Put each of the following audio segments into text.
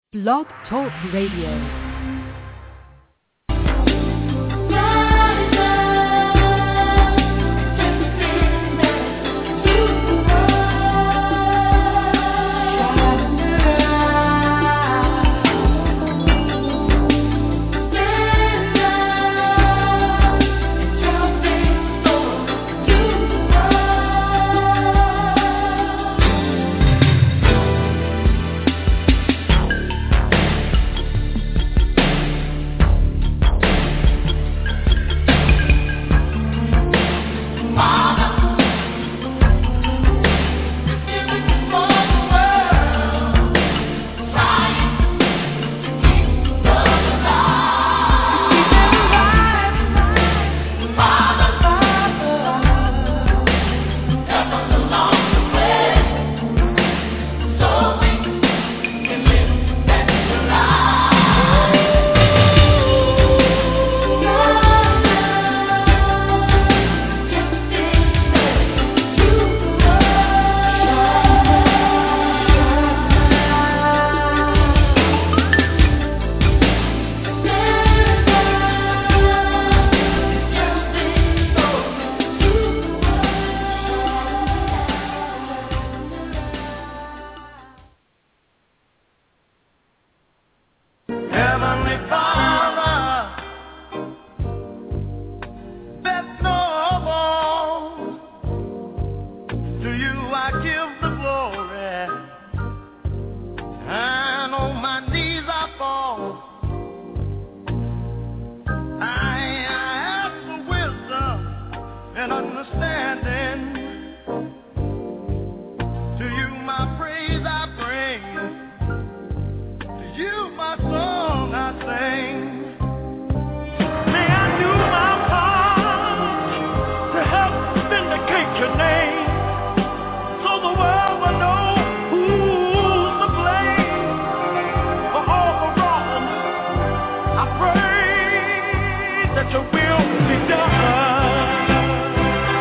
Blog Talk Radio. Your will be done.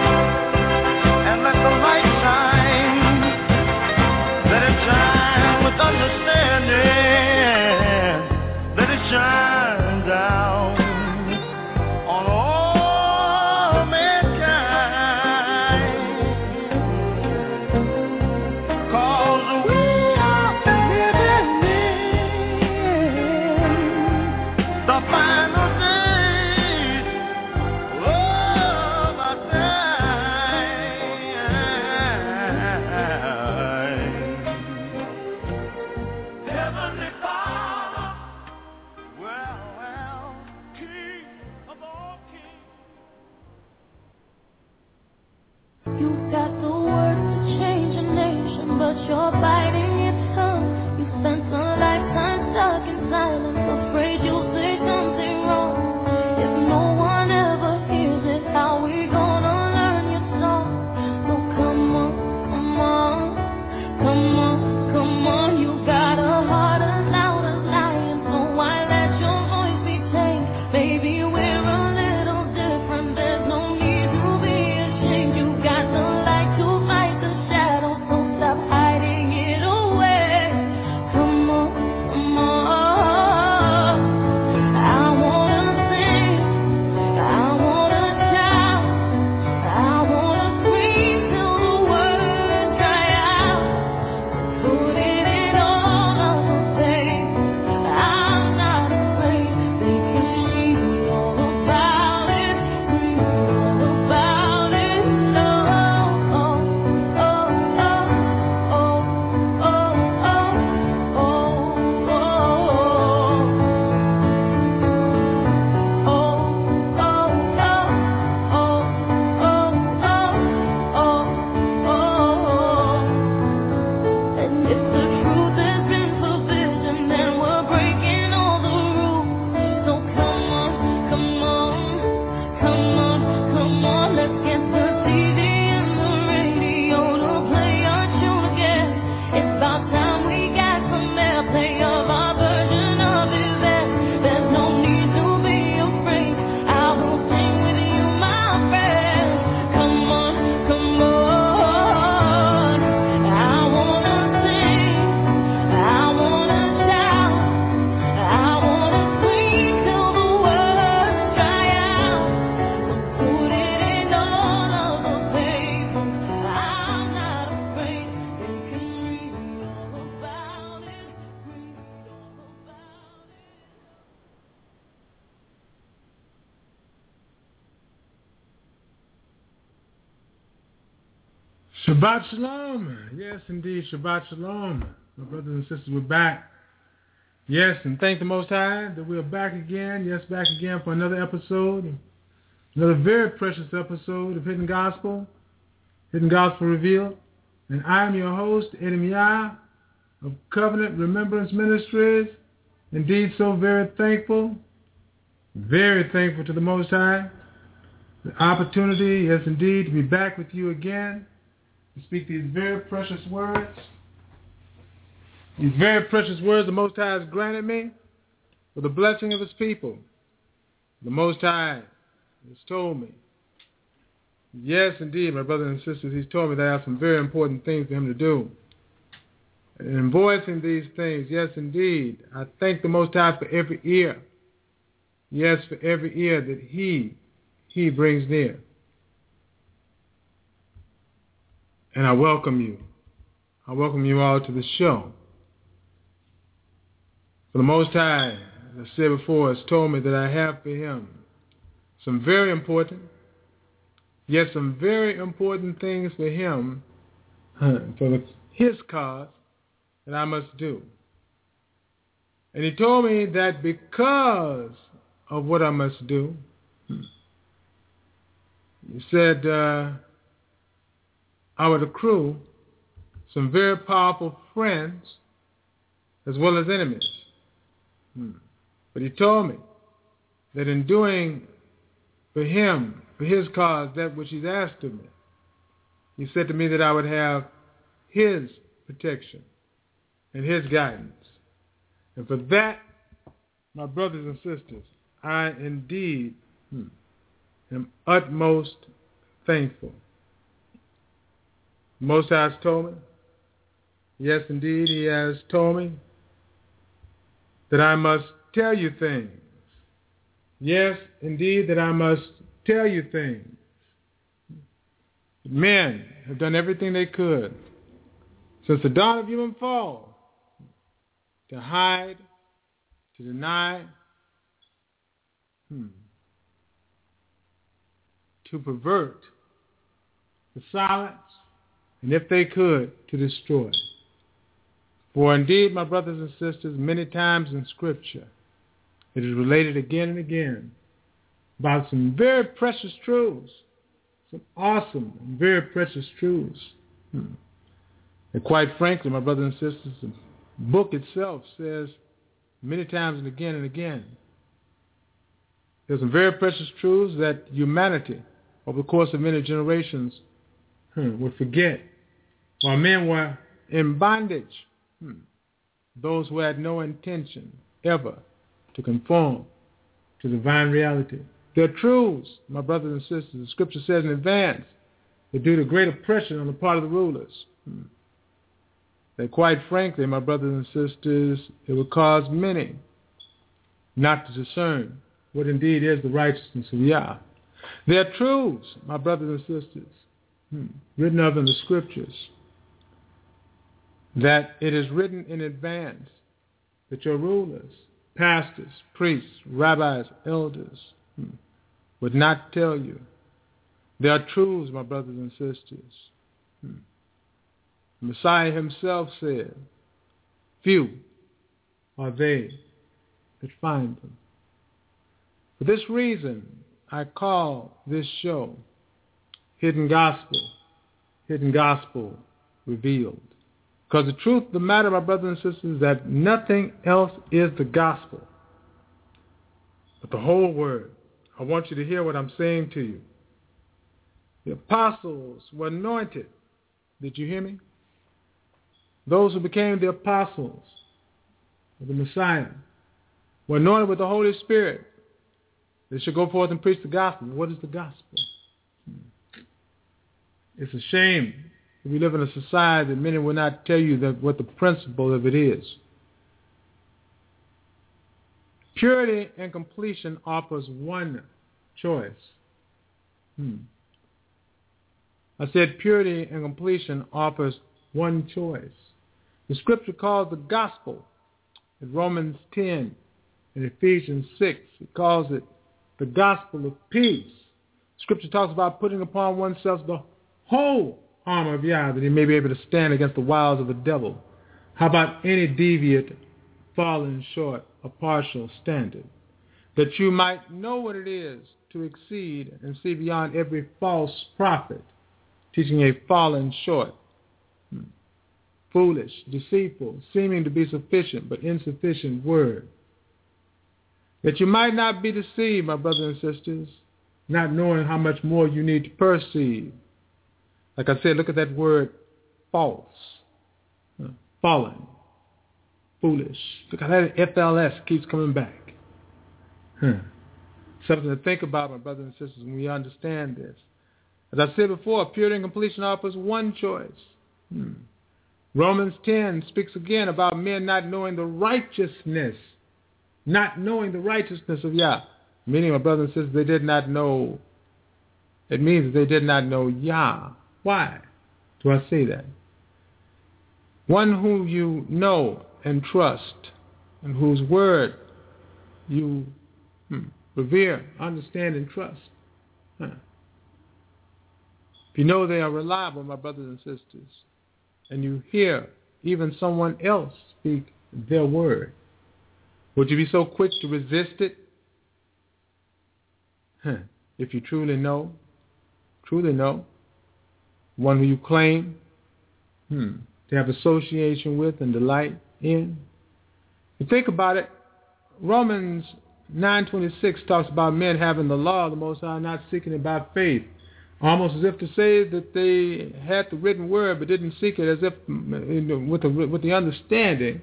Shabbat Shalom. Yes, indeed, Shabbat Shalom. My brothers and sisters, we're back. Yes, and thank the Most High that we are back again. Yes, back again for another episode. Another very precious episode of Hidden Gospel Revealed. And I'm your host, Eddie Yah of Covenant Remembrance Ministries. Indeed, so very thankful to the Most High. The opportunity, yes, indeed, to be back with you again. To speak these very precious words. These very precious words the Most High has granted me for the blessing of His people. The Most High has told me. Yes, indeed, my brothers and sisters, He's told me that I have some very important things for Him to do. And in voicing these things, yes, indeed, I thank the Most High for every ear. Yes, for every ear that He brings near. And I welcome you. I welcome you all to the show. For the Most High, as I said before, has told me that I have for Him some very important things for Him, for His cause, that I must do. And He told me that because of what I must do, He said, I would accrue some very powerful friends as well as enemies. But He told me that in doing for Him, for His cause, that which He's asked of me, He said to me that I would have His protection and His guidance. And for that, my brothers and sisters, I indeed am utmost thankful. Most High has told me, yes, indeed, He has told me that I must tell you things. Yes, indeed, that I must tell you things. Men have done everything they could since the dawn of human fall to hide, to deny, to pervert, to silence, and if they could, to destroy. For indeed, my brothers and sisters, many times in Scripture, it is related again and again about some very precious truths, some awesome and very precious truths. And quite frankly, my brothers and sisters, the book itself says many times and again, there's some very precious truths that humanity, over the course of many generations, would forget. While men were in bondage, those who had no intention ever to conform to divine reality. They're truths, my brothers and sisters. The Scripture says in advance that due to great oppression on the part of the rulers, that quite frankly, my brothers and sisters, it would cause many not to discern what indeed is the righteousness of Yah. They're truths, my brothers and sisters, written of in the Scriptures, that it is written in advance that your rulers, pastors, priests, rabbis, elders would not tell you. They are truths, my brothers and sisters. The Messiah Himself said, few are they that find them. For this reason, I call this show Hidden Gospel Revealed. Because the truth of the matter, my brothers and sisters, is that nothing else is the gospel but the whole word. I want you to hear what I'm saying to you. The apostles were anointed. Did you hear me? Those who became the apostles of the Messiah were anointed with the Holy Spirit. They should go forth and preach the gospel. What is the gospel? It's a shame that we live in a society that many will not tell you that what the principle of it is. Purity and completion offers one choice. I said purity and completion offers one choice. The Scripture calls the gospel in Romans 10 and Ephesians 6. It calls it the gospel of peace. Scripture talks about putting upon oneself the whole armor of Yah, that he may be able to stand against the wiles of the devil. How about any deviant, falling short, or partial standard? That you might know what it is to exceed and see beyond every false prophet, teaching a fallen short, foolish, deceitful, seeming to be sufficient but insufficient word. That you might not be deceived, my brothers and sisters, not knowing how much more you need to perceive. Like I said, look at that word false, fallen, foolish. Look how that FLS keeps coming back. Something to think about, my brothers and sisters, when we understand this. As I said before, purity and completion offers one choice. Romans 10 speaks again about men not knowing the righteousness of Yah. Meaning, my brothers and sisters, they did not know. It means they did not know Yah. Why do I say that? One whom you know and trust, and whose word you revere, understand, and trust. If you know they are reliable, my brothers and sisters, and you hear even someone else speak their word, would you be so quick to resist it? If you truly know, one who you claim to have association with and delight in. You think about it, Romans 9:26 talks about men having the law of the Most High, not seeking it by faith. Almost as if to say that they had the written word but didn't seek it, as if with the understanding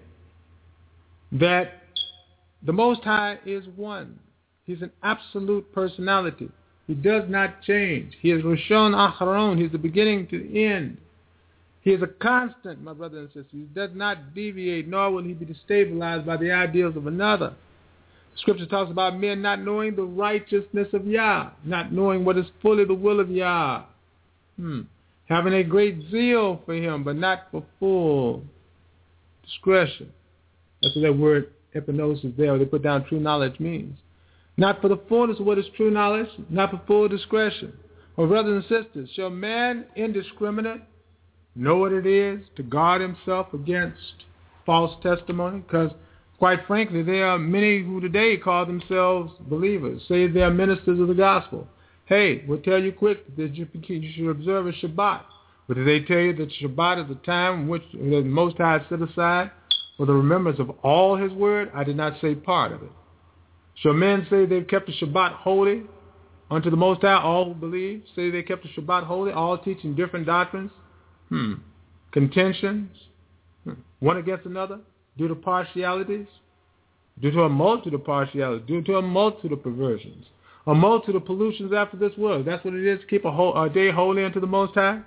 that the Most High is one. He's an absolute personality. He does not change. He is Rishon Acharon. He's the beginning to the end. He is a constant, my brothers and sisters. He does not deviate, nor will he be destabilized by the ideals of another. Scripture talks about men not knowing the righteousness of Yah, not knowing what is fully the will of Yah, having a great zeal for him, but not for full discretion. That's what that word epinosis there, they put down true knowledge means. Not for the fullness of what is true knowledge, not for full discretion. My brothers and sisters, shall man indiscriminate know what it is to guard himself against false testimony? Because quite frankly, there are many who today call themselves believers, say they are ministers of the gospel. Hey, we'll tell you quick that you should observe a Shabbat. But did they tell you that Shabbat is the time in which the Most High set aside for the remembrance of all his word? I did not say part of it. Shall men say they've kept the Shabbat holy unto the Most High? All who believe say they kept the Shabbat holy, all teaching different doctrines, contentions, one against another, due to partialities, due to a multitude of partialities, due to a multitude of perversions, a multitude of pollutions after this world. That's what it is to keep a day holy unto the Most High.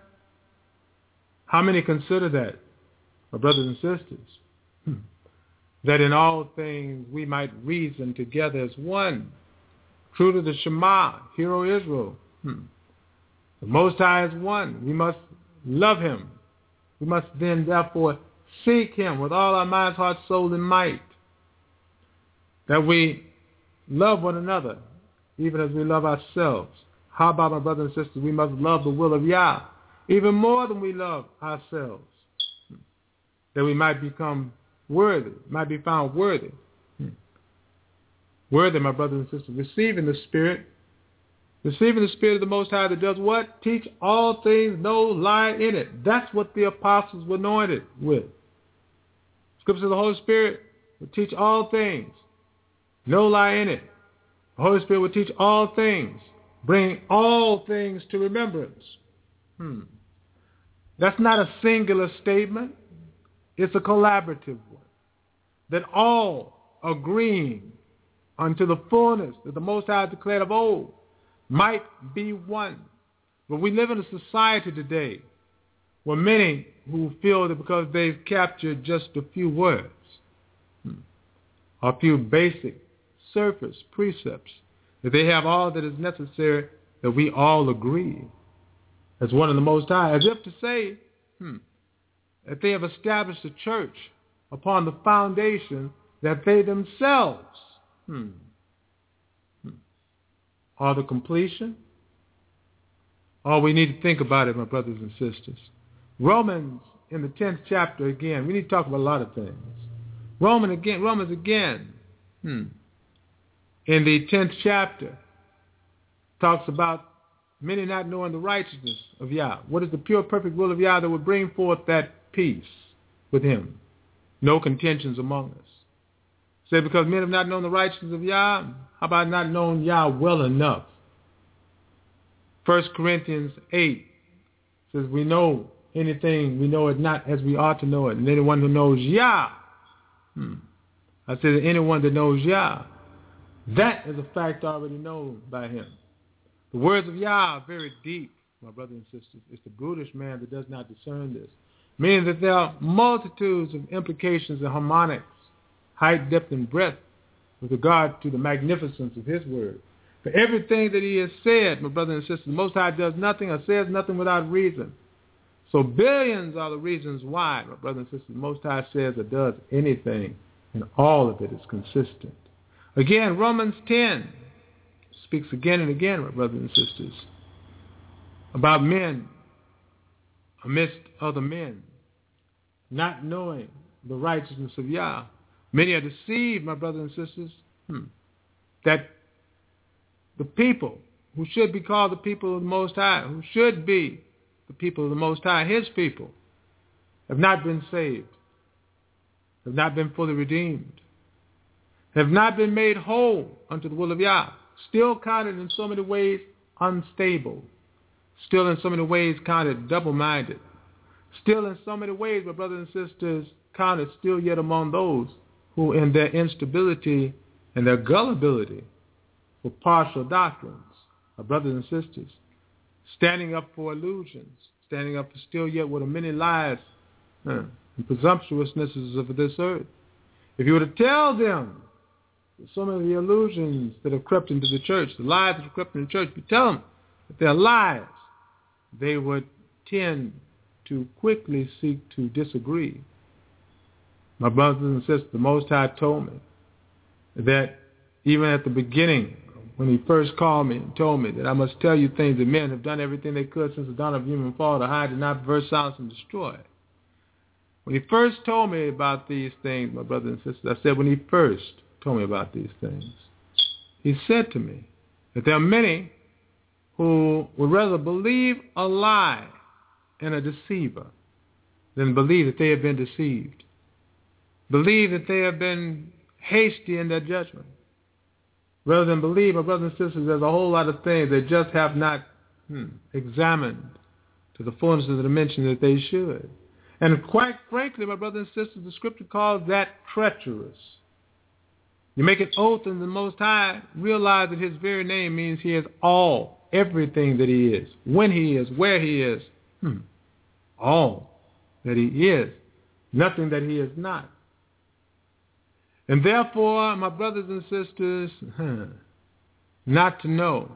How many consider that, my brothers and sisters? That in all things we might reason together as one, true to the Shema, Hear, O Israel. The Most High is one. We must love him. We must then therefore seek him with all our minds, heart, soul, and might. That we love one another, even as we love ourselves. How about, my brothers and sisters, we must love the will of Yah, even more than we love ourselves. That we might become worthy, might be found worthy. Worthy, my brothers and sisters, receiving the Spirit of the Most High that does what? Teach all things, no lie in it. That's what the apostles were anointed with. Scripture of the Holy Spirit will teach all things, no lie in it. The Holy Spirit will teach all things, bring all things to remembrance. That's not a singular statement. It's a collaborative one. That all agreeing unto the fullness that the Most High declared of old might be one. But we live in a society today where many who feel that because they've captured just a few words, a few basic surface precepts, that they have all that is necessary, that we all agree as one of the Most High, as if to say that they have established a church upon the foundation that they themselves are the completion Oh, we need to think about it, my brothers and sisters. Romans in the 10th chapter again. We need to talk about a lot of things. Romans again. In the 10th chapter talks about many not knowing the righteousness of Yah. What is the pure, perfect will of Yah that would bring forth that peace with him? No contentions among us. Say, because men have not known the righteousness of Yah, how about not knowing Yah well enough? 1 Corinthians 8 says, we know anything, we know it not as we ought to know it. And anyone who knows Yah, I said anyone that knows Yah, that is a fact already known by him. The words of Yah are very deep, my brothers and sisters. It's the brutish man that does not discern this. Meaning that there are multitudes of implications and harmonics, height, depth, and breadth with regard to the magnificence of his word. For everything that he has said, my brothers and sisters, the Most High does nothing or says nothing without reason. So billions are the reasons why, my brothers and sisters, the Most High says or does anything, and all of it is consistent. Again, Romans 10 speaks again and again, my brothers and sisters, about men amidst other men, not knowing the righteousness of Yah. Many are deceived, my brothers and sisters, that the people who should be called the people of the Most High, who should be the people of the Most High, his people, have not been saved, have not been fully redeemed, have not been made whole unto the will of Yah, still counted in so many ways unstable, still in so many ways counted double-minded, still in so many ways, my brothers and sisters, counted still yet among those who in their instability and their gullibility for partial doctrines, my brothers and sisters, standing up for illusions, standing up for still yet with many lies and presumptuousnesses of this earth. If you were to tell them some of the illusions that have crept into the church, the lies that have crept into the church, if you tell them that they're lies, they would tend to quickly seek to disagree. My brothers and sisters, the Most High told me that even at the beginning, when he first called me and told me that I must tell you things that men have done everything they could since the dawn of human fall to hide, deny, pervert, silence, and destroy. When he first told me about these things, my brothers and sisters, I said when he first told me about these things, he said to me that there are many who would rather believe a lie and a deceiver than believe that they have been deceived, believe that they have been hasty in their judgment, rather than believe, my brothers and sisters, there's a whole lot of things they just have not examined to the fullness of the dimension that they should. And quite frankly, my brothers and sisters, the scripture calls that treacherous. You make an oath in the Most High, realize that his very name means he is all, everything that he is, when he is, where he is, all that he is, nothing that he is not. And therefore, my brothers and sisters, not to know,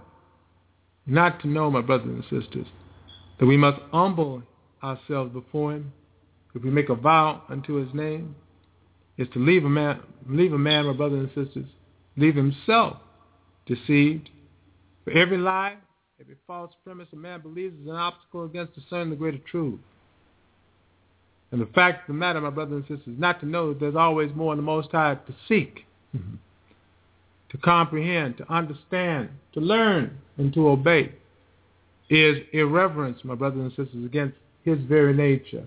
my brothers and sisters, that we must humble ourselves before him. If we make a vow unto his name, is to leave a man, my brothers and sisters, leave himself deceived. For every lie, every false premise a man believes is an obstacle against discerning the greater truth. And the fact of the matter, my brothers and sisters, is not to know that there's always more in the Most High to seek, to comprehend, to understand, to learn, and to obey, is irreverence, my brothers and sisters, against his very nature.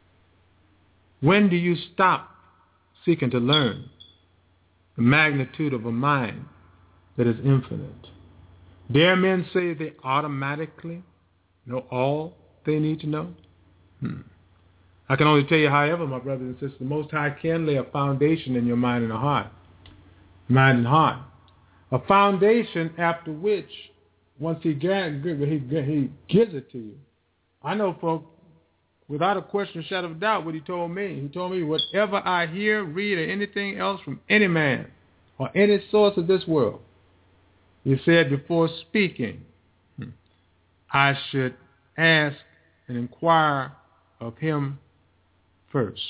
When do you stop seeking to learn the magnitude of a mind that is infinite? Dare men say they automatically know all they need to know? I can only tell you, however, my brothers and sisters, the Most High can lay a foundation in your mind and heart. Mind and heart. A foundation after which, once he gives it to you. I know, folks, without a question, shadow of doubt, what he told me. He told me, whatever I hear, read, or anything else from any man or any source of this world, he said before speaking, I should ask and inquire of him first.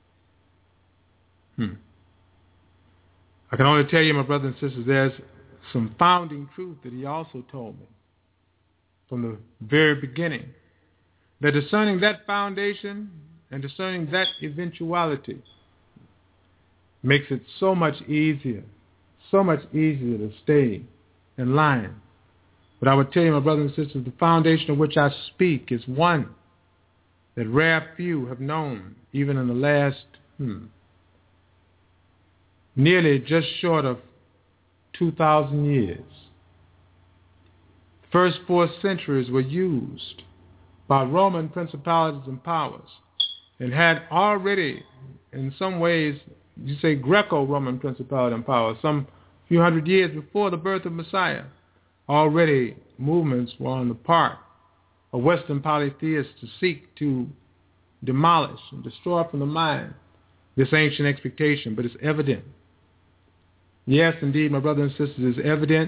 I can only tell you, my brothers and sisters, there's some founding truth that he also told me. from the very beginning. That discerning that foundation and discerning that eventuality makes it so much easier to stay in line. But I would tell you, my brothers and sisters, the foundation of which I speak is one that rare few have known, even in the last nearly just short of 2,000 years. The first 4 centuries were used by Roman principalities and powers and had already, in some ways, you say Greco-Roman principality and power, some few hundred years before the birth of Messiah, already movements were on the part of Western polytheists to seek to demolish and destroy from the mind this ancient expectation. But it's evident. Yes, indeed, my brothers and sisters, it's evident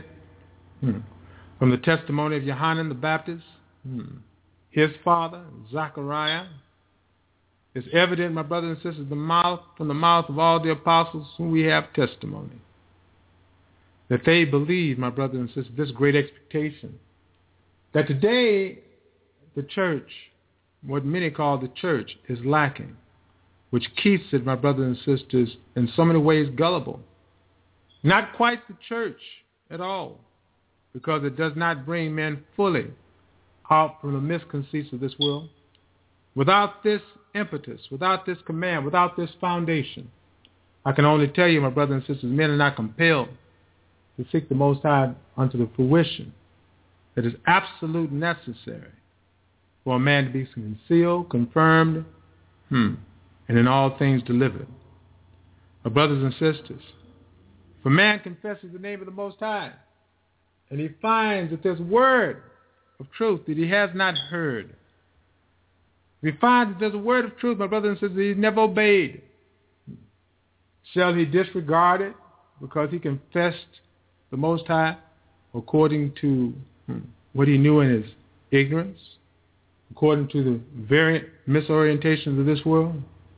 from the testimony of Yohanan the Baptist, his father, Zechariah. It's evident, my brothers and sisters, from the mouth of all the apostles whom we have testimony, that they believe, my brothers and sisters, this great expectation, that today the church, what many call the church, is lacking, which keeps it, my brothers and sisters, in so many ways gullible. Not quite the church at all, because it does not bring men fully out from the misconceits of this world. Without this impetus, without this command, without this foundation, I can only tell you, my brothers and sisters, men are not compelled to seek the Most High unto the fruition that is absolute necessary for a man to be concealed, confirmed, and in all things delivered. My brothers and sisters, if a man confesses the name of the Most High, and he finds that there's word of truth that he has not heard, if he finds that there's a word of truth, my brothers and sisters, he's never obeyed, shall he disregard it because he confessed the Most High according to what he knew in his ignorance, according to the variant misorientations of this world?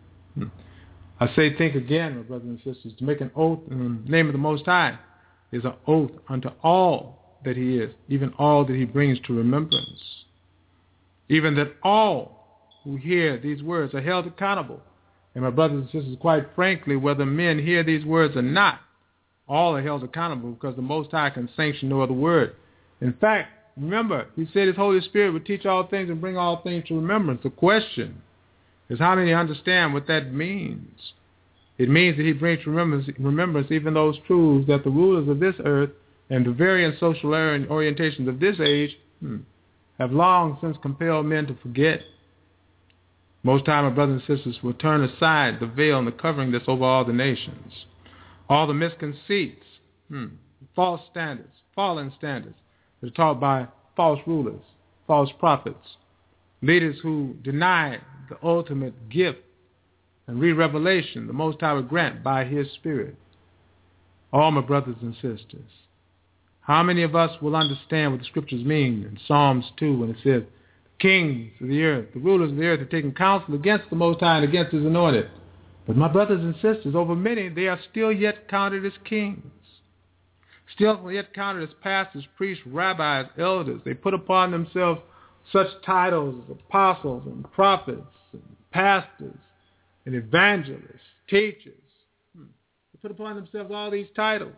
I say, think again, my brothers and sisters. To make an oath in the name of the Most High is an oath unto all that he is, even all that he brings to remembrance. Even that all who hear these words are held accountable. And my brothers and sisters, quite frankly, whether men hear these words or not, all are held accountable because the Most High can sanction no other word. In fact, remember, he said his Holy Spirit would teach all things and bring all things to remembrance. The question is how many understand what that means. It means that he brings to remembrance even those truths that the rulers of this earth and the various social orientations of this age have long since compelled men to forget. Most time, my brothers and sisters, will turn aside the veil and the covering that's over all the nations. All the misconceits, false standards, fallen standards that are taught by false rulers, false prophets, leaders who deny the ultimate gift and re-revelation the Most High would grant by his Spirit. All my brothers and sisters, how many of us will understand what the scriptures mean in Psalms 2 when it says, kings of the earth, the rulers of the earth are taking counsel against the Most High and against his anointed. But my brothers and sisters, over many, they are still yet counted as kings, still yet counted as pastors, priests, rabbis, elders. They put upon themselves such titles as apostles and prophets and pastors and evangelists, teachers. They put upon themselves all these titles.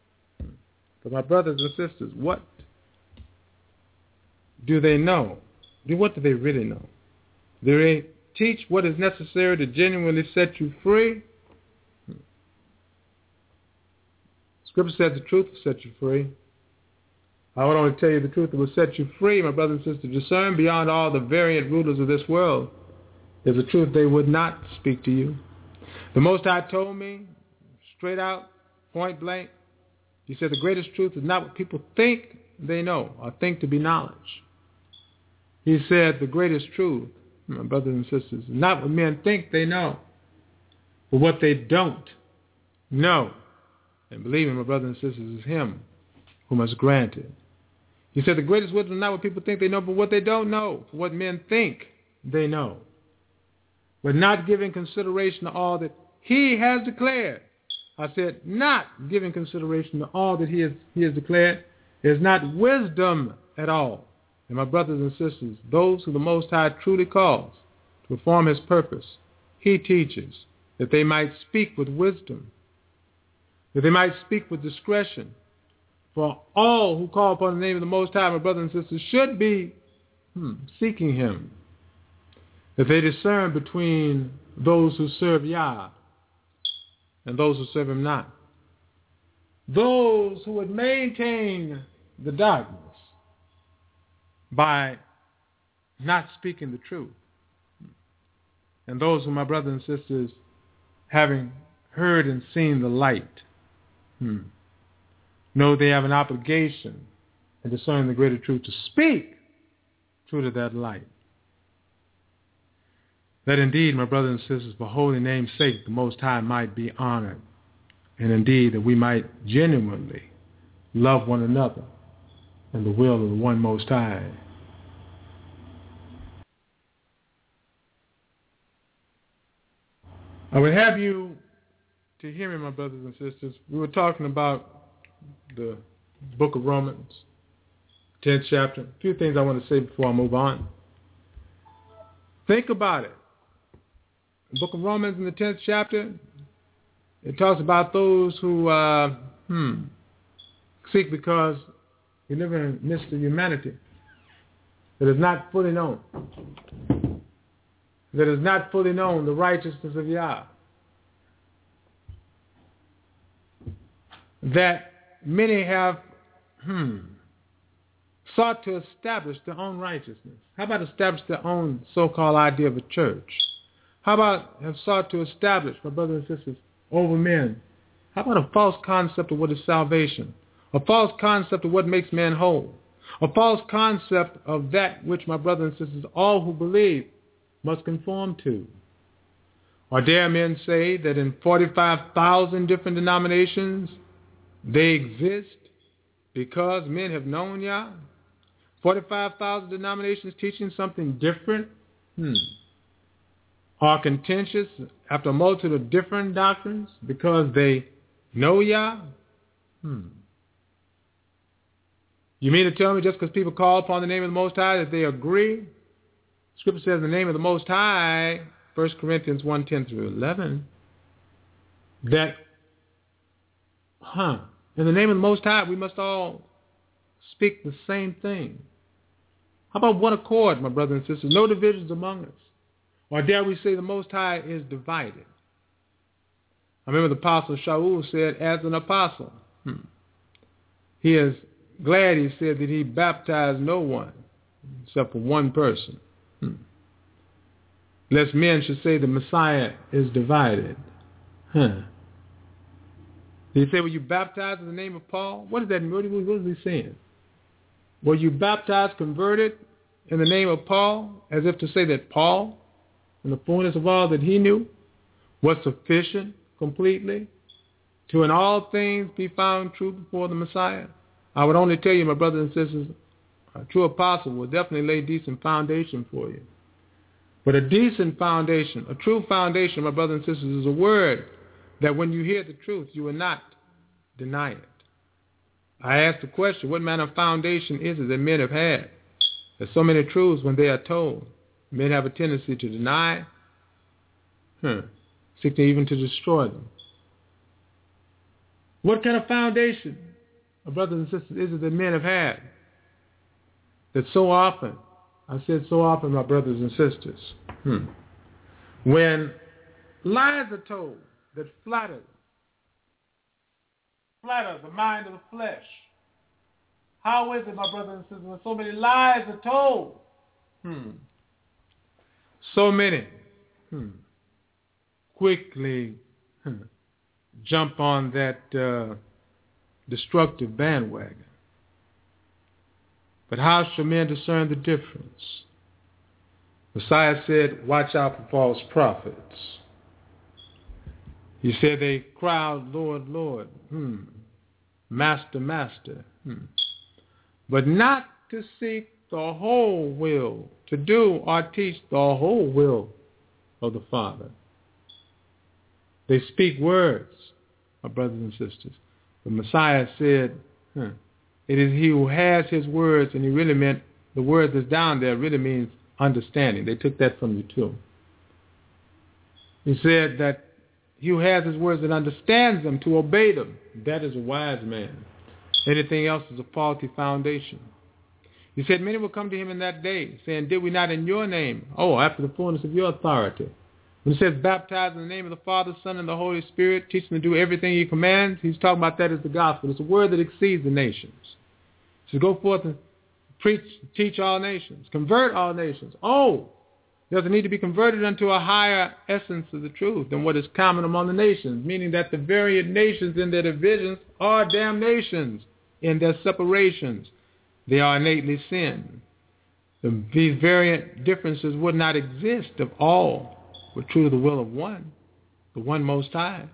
But my brothers and sisters, what do they know? What do they really know? Do they teach what is necessary to genuinely set you free? Scripture says the truth will set you free. I would only tell you the truth that will set you free, my brothers and sisters. Discern beyond all the variant rulers of this world. There's a truth they would not speak to you. The Most High told me, straight out, point blank, he said the greatest truth is not what people think they know or think to be knowledge. He said the greatest truth, my brothers and sisters, is not what men think they know, but what they don't know. And believe me, my brothers and sisters, is him who must grant it. He said the greatest wisdom is not what people think they know, but what they don't know, what men think they know. But not giving consideration to all that he has declared. I said not giving consideration to all that he has declared is not wisdom at all. And my brothers and sisters, those who the Most High truly calls to perform his purpose, he teaches that they might speak with wisdom, that they might speak with discretion. For all who call upon the name of the Most High, my brothers and sisters, should be seeking him, that they discern between those who serve Yah and those who serve him not. Those who would maintain the darkness by not speaking the truth. And those who, my brothers and sisters, having heard and seen the light, know they have an obligation in discerning the greater truth to speak true to that light. That indeed, my brothers and sisters, for holy name's sake, the Most High might be honored, and indeed that we might genuinely love one another in the will of the one Most High. I would have you to hear me, my brothers and sisters. We were talking about the book of Romans, 10th chapter. A few things I want to say before I move on. Think about it. The book of Romans in the 10th chapter, it talks about those who seek because we live in the midst of humanity that is not fully known. That is not fully known the righteousness of Yah. That many have sought to establish their own righteousness. How about establish their own so-called idea of a church? How about have sought to establish, my brothers and sisters, over men? How about a false concept of what is salvation? A false concept of what makes man whole? A false concept of that which, my brothers and sisters, all who believe must conform to. Or dare men say that in 45,000 different denominations they exist because men have known Yah? 45,000 denominations teaching something different? Are contentious after a multitude of different doctrines because they know Yah? You mean to tell me just because people call upon the name of the Most High that they agree? Scripture says in the name of the Most High, 1 Corinthians 1:10 through 11, that, in the name of the Most High, we must all speak the same thing. How about one accord, my brothers and sisters? No divisions among us. Or dare we say the Most High is divided? I remember the Apostle Shaul said, as an apostle, he is glad, he said, that he baptized no one except for one person. Lest men should say the Messiah is divided. He said, were you baptized in the name of Paul? What does that mean? What is he saying? Were you baptized, converted in the name of Paul, as if to say that Paul, in the fullness of all that he knew, was sufficient completely to in all things be found true before the Messiah? I would only tell you, my brothers and sisters, a true apostle will definitely lay a decent foundation for you. But a decent foundation, a true foundation, my brothers and sisters, is a word that when you hear the truth, you will not deny it. I ask the question, what manner of foundation is it that men have had? There's so many truths when they are told. Men have a tendency to deny, seeking even to destroy them. What kind of foundation, my brothers and sisters, is it that men have had? That so often, I said so often, my brothers and sisters, when lies are told that flatter the mind of the flesh. How is it, my brothers and sisters, when so many lies are told? So many quickly jump on that destructive bandwagon. But how shall men discern the difference? Messiah said, watch out for false prophets. He said they cry out, Lord, Lord, Master, Master, but not to seek the whole will, to do or teach the whole will of the Father. They speak words, my brothers and sisters. The Messiah said, it is he who has his words, and he really meant the word that's down there really means understanding. They took that from you too. He said that he who has his words and understands them to obey them, that is a wise man. Anything else is a faulty foundation. He said, many will come to him in that day, saying, did we not in your name? Oh, after the fullness of your authority. When he says, baptize in the name of the Father, Son, and the Holy Spirit, teach them to do everything he commands, he's talking about that as the gospel. It's a word that exceeds the nations. So go forth and preach, teach all nations, convert all nations. Oh, there's a need to be converted unto a higher essence of the truth than what is common among the nations, meaning that the various nations in their divisions are damnations in their separations. They are innately sin. These variant differences would not exist if all were true to the will of one, the one Most High.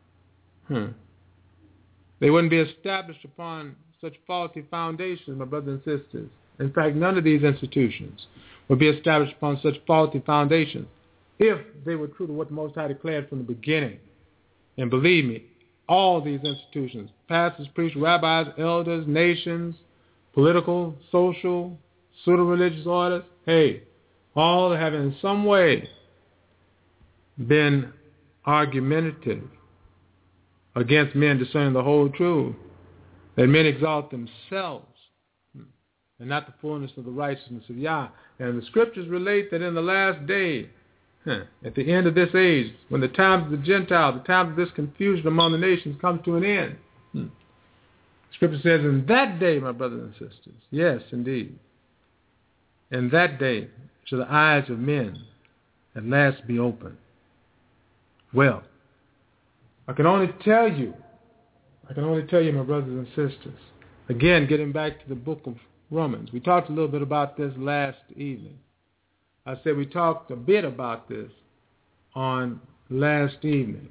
They wouldn't be established upon such faulty foundations, my brothers and sisters. In fact, none of these institutions would be established upon such faulty foundations if they were true to what the Most High declared from the beginning. And believe me, all these institutions, pastors, priests, rabbis, elders, nations, political, social, pseudo-religious orders, all have in some way been argumentative against men discerning the whole truth, that men exalt themselves and not the fullness of the righteousness of Yah. And the scriptures relate that in the last day, at the end of this age, when the times of the Gentiles, the times of this confusion among the nations comes to an end, Scripture says, in that day, my brothers and sisters, yes, indeed, in that day shall the eyes of men at last be opened. Well, I can only tell you, my brothers and sisters, again, getting back to the book of Romans. We talked a little bit about this last evening. I said we talked a bit about this on last evening.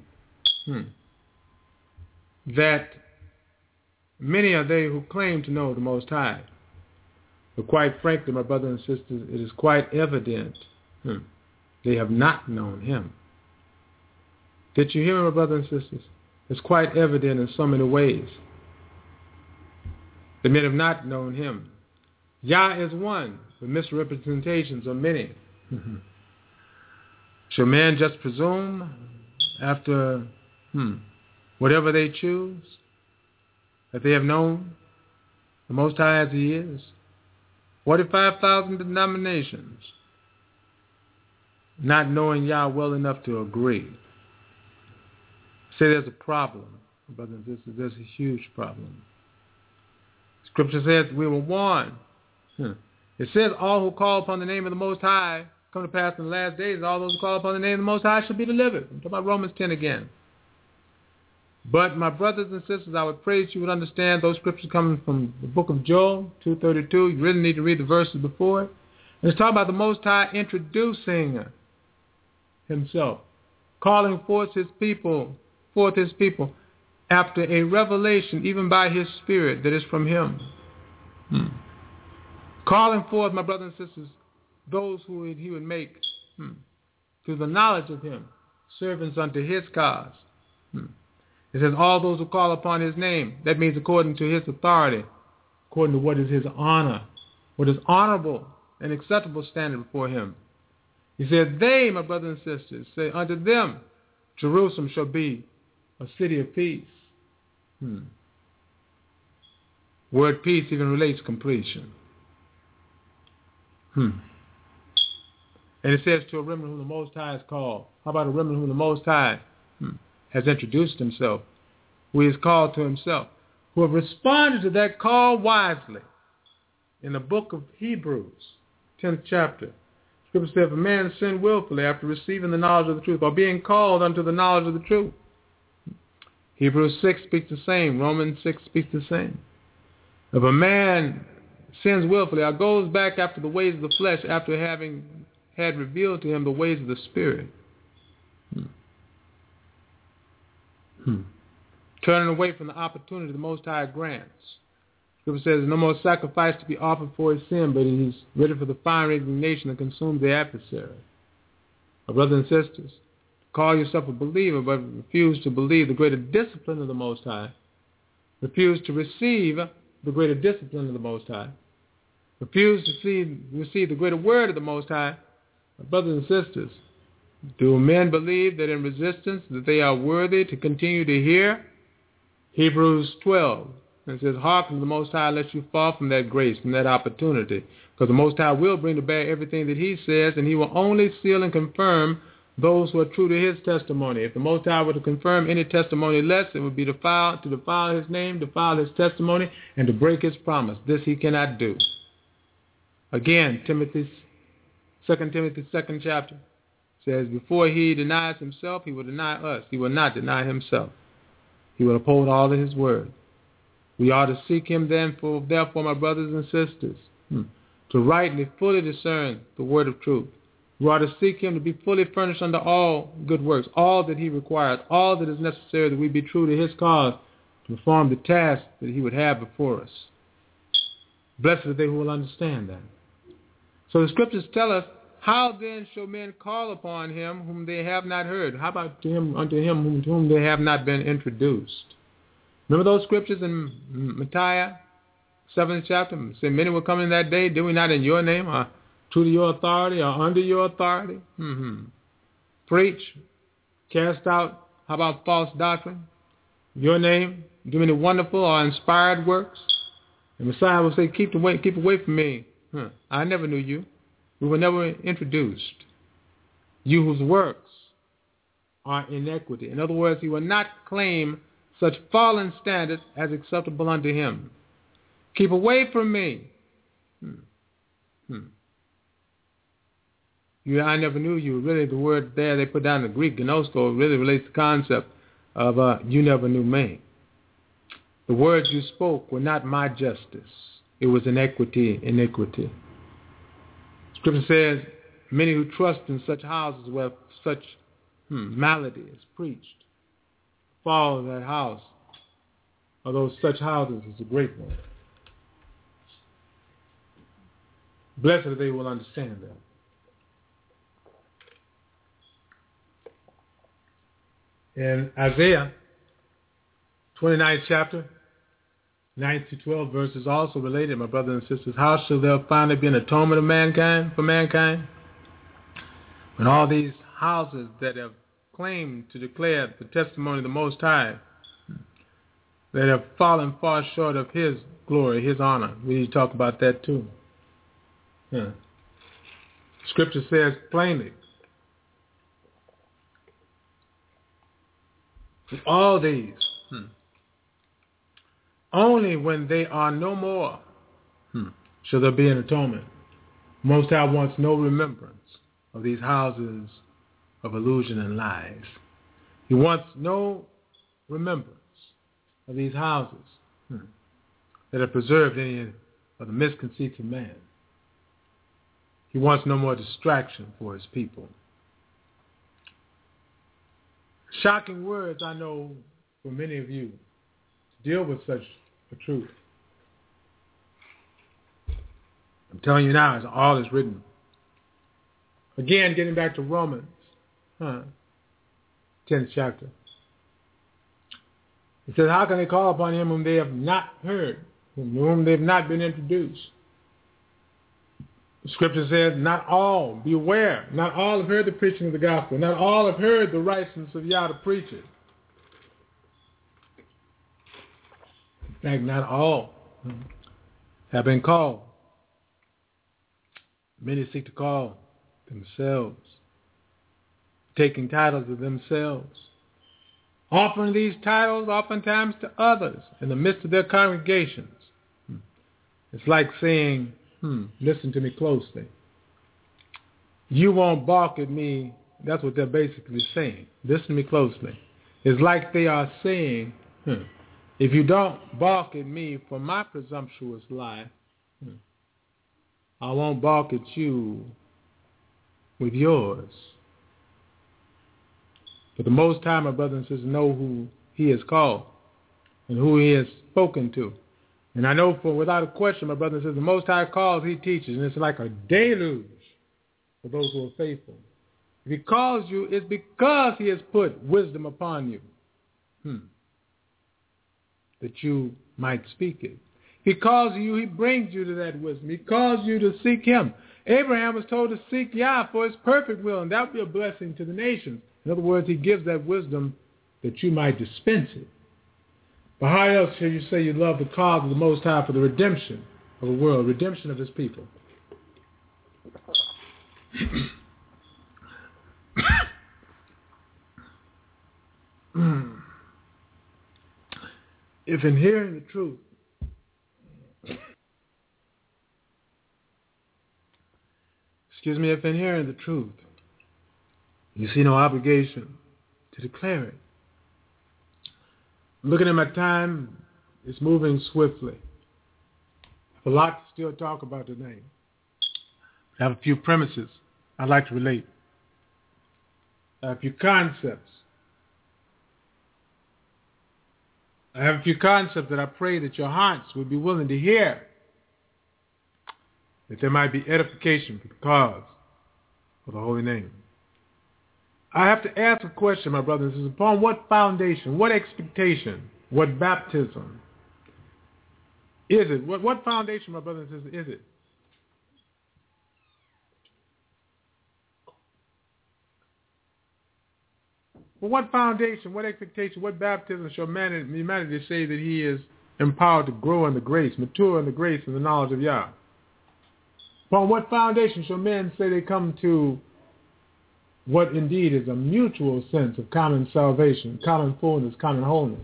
That many are they who claim to know the Most High. But quite frankly, my brothers and sisters, it is quite evident they have not known him. Did you hear me, my brothers and sisters? It's quite evident in so many ways. The men have not known him. Yah is one, but misrepresentations are many. Shall man just presume after whatever they choose, that they have known the Most High as he is? 45,000 denominations, not knowing Yah well enough to agree. Say there's a problem, brothers and sisters. There's a huge problem. Scripture says we were warned. It says all who call upon the name of the Most High come to pass in the last days. All those who call upon the name of the Most High shall be delivered. I'm talking about Romans 10 again. But my brothers and sisters, I would pray that you would understand those scriptures coming from the book of Joel 2:32. You really need to read the verses before it. And it's talking about the Most High introducing himself, calling forth his people after a revelation, even by his Spirit, that is from him. Calling forth, my brothers and sisters, those who he would make, through the knowledge of him, servants unto his cause. It says, all those who call upon his name. That means according to his authority, according to what is his honor, what is honorable and acceptable standard before him. He said, they, my brothers and sisters, say, unto them, Jerusalem shall be a city of peace. Word peace even relates completion. And it says to a remnant whom the Most High is called. How about a remnant whom the Most High has introduced himself, who is called to himself, who have responded to that call wisely? In the book of Hebrews, 10th chapter, Scripture says, if a man sin willfully after receiving the knowledge of the truth, or being called unto the knowledge of the truth. Hebrews 6 speaks the same. Romans 6 speaks the same. If a man sins willfully, or goes back after the ways of the flesh, after having had revealed to him the ways of the Spirit, turning away from the opportunity the Most High grants. Scripture says, no more sacrifice to be offered for his sin, but he is ready for the fire indignation that consumes the adversary. My brothers and sisters, call yourself a believer, but refuse to believe the greater discipline of the Most High, refuse to receive the greater discipline of the Most High, refuse to receive the greater word of the Most High, my brothers and sisters, do men believe that in resistance that they are worthy to continue to hear? Hebrews 12. It says, hearken to the Most High lest you fall from that grace, from that opportunity. Because the Most High will bring to bear everything that he says, and he will only seal and confirm those who are true to his testimony. If the Most High were to confirm any testimony less, it would be to defile his name, defile his testimony, and to break his promise. This he cannot do. Again, 2 Timothy 2nd chapter says, before he denies himself, he will deny us. He will not deny himself. He will uphold all of his word. We ought to seek him therefore, my brothers and sisters, to rightly, fully discern the word of truth. We ought to seek him to be fully furnished unto all good works, all that he requires, all that is necessary that we be true to his cause, to perform the task that he would have before us. Blessed are they who will understand that. So the scriptures tell us, how then shall men call upon him whom they have not heard? How about unto him whom they have not been introduced? Remember those scriptures in Matthew 7th chapter? Say, many will come in that day, did we not in your name, or true to your authority, or under your authority? Preach, cast out, how about false doctrine? Your name, do any wonderful or inspired works? The Messiah will say, keep away from me. I never knew you. We were never introduced. You whose works are iniquity. In other words, he will not claim such fallen standards as acceptable unto him. Keep away from me. I never knew you. Really, the word there they put down in the Greek, gnosko, really relates to the concept of you never knew me. The words you spoke were not my justice. It was iniquity. Scripture says, many who trust in such houses where such malady is preached fall in that house, although such houses is a great one. Blessed are they who will understand that. In Isaiah 29th chapter, 9 to 12 verses also related, my brothers and sisters. How shall there finally be an atonement for mankind? When all these houses that have claimed to declare the testimony of the Most High, that have fallen far short of his glory, his honor. We need to talk about that too. Scripture says plainly, all these, only when they are no more shall there be an atonement. Most High wants no remembrance of these houses of illusion and lies. He wants no remembrance of these houses that have preserved any of the misconceits of man. He wants no more distraction for his people. Shocking words, I know, for many of you to deal with such a truth. I'm telling you now, it's all is written. Again, getting back to Romans, 10th chapter. It says, how can they call upon him whom they have not heard, whom they have not been introduced? The scripture says, not all, beware, not all have heard the preaching of the gospel. Not all have heard the righteousness of Yah to preach it. In fact, not all have been called. Many seek to call themselves, taking titles of themselves, offering these titles oftentimes to others in the midst of their congregations. It's like saying, listen to me closely. You won't balk at me. That's what they're basically saying. Listen to me closely. It's like they are saying, if you don't balk at me for my presumptuous lie, I won't balk at you with yours. But the Most High, my brothers and sisters, know who he has called and who he has spoken to. And I know for without a question, my brothers and sisters, the Most High calls, he teaches, and it's like a deluge for those who are faithful. If he calls you, it's because he has put wisdom upon you, that you might speak it. He calls you, he brings you to that wisdom. He calls you to seek him. Abraham was told to seek Yah for his perfect will, and that would be a blessing to the nations. In other words, he gives that wisdom that you might dispense it. But how else shall you say you love the cause of the Most High for the redemption of the world, redemption of his people? If in hearing the truth, if in hearing the truth, you see no obligation to declare it. Looking at my time, it's moving swiftly. I have a lot to still talk about tonight. I have a few premises I'd like to relate. I have a few concepts. That I pray that your hearts would be willing to hear, that there might be edification for the cause of the holy name. I have to ask a question, my brothers and sisters. Upon what foundation, what expectation, what baptism is it? What foundation, my brothers and sisters, is it? Well, what foundation, what expectation, what baptism shall humanity say that he is empowered to grow in the grace, mature in the grace and the knowledge of Yah? Upon what foundation shall men say they come to what indeed is a mutual sense of common salvation, common fullness, common wholeness?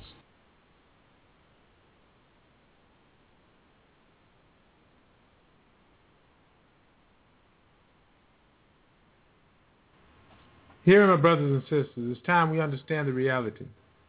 Here, my brothers and sisters, it's time we understand the reality.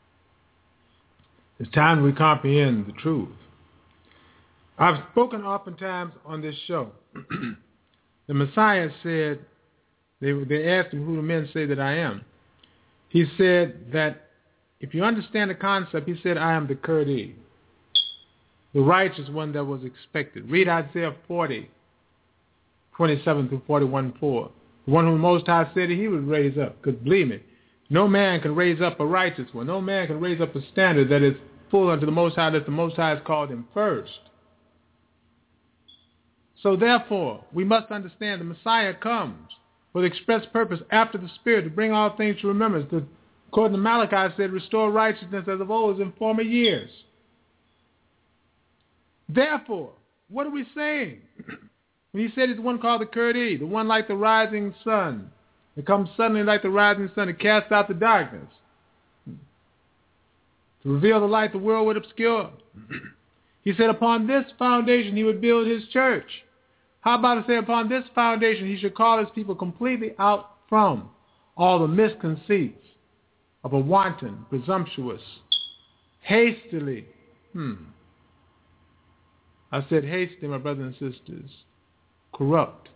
It's time we comprehend the truth. I've spoken oftentimes on this show. The Messiah said, they asked him, who do men say that I am? He said that if you understand the concept, he said, I am the Kurdi, the righteous one that was expected. Read Isaiah 40, 27 through 41:4. The one whom the Most High said that he would raise up. Because believe me, no man can raise up a righteous one. No man can raise up a standard that is full unto the Most High, that the Most High has called him first. So therefore, we must understand the Messiah comes for the express purpose after the Spirit to bring all things to remembrance. According to Malachi said, restore righteousness as of old as in former years. Therefore, what are we saying? When he said he's the one called the Kurdi, the one like the rising sun, that comes suddenly like the rising sun to cast out the darkness, to reveal the light the world would obscure. He said upon this foundation he would build his church. How about to say upon this foundation he should call his people completely out from all the misconceits of a wanton, presumptuous, hastily, I said hastily, my brothers and sisters, corrupt,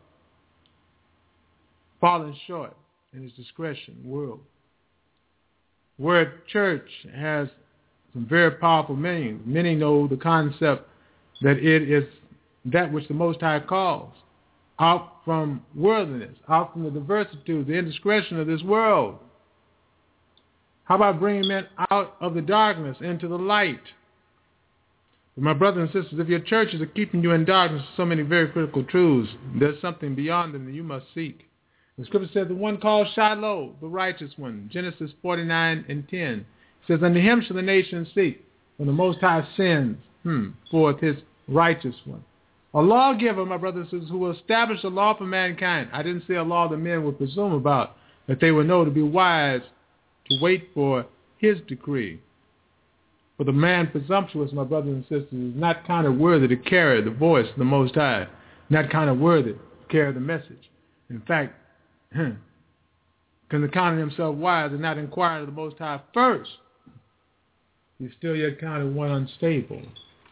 falling short in his discretion world. Word church has some very powerful meanings. Many know the concept that it is that which the Most High calls out from worldliness, out from the diversity, the indiscretion of this world. How about bringing men out of the darkness into the light? My brothers and sisters, if your churches are keeping you in darkness with so many very critical truths, there's something beyond them that you must seek. The scripture says the one called Shiloh, the righteous one, Genesis 49:10. It says, unto him shall the nations seek, when the Most High sends forth his righteous one. A lawgiver, my brothers and sisters, who will establish a law for mankind. I didn't say a law that men would presume about, that they would know to be wise to wait for his decree. For the man presumptuous, my brothers and sisters, is not kind of worthy to carry the voice of the Most High, not kind of worthy to carry the message. In fact, can account himself wise and not inquire of the Most High first, he's still yet counted one unstable.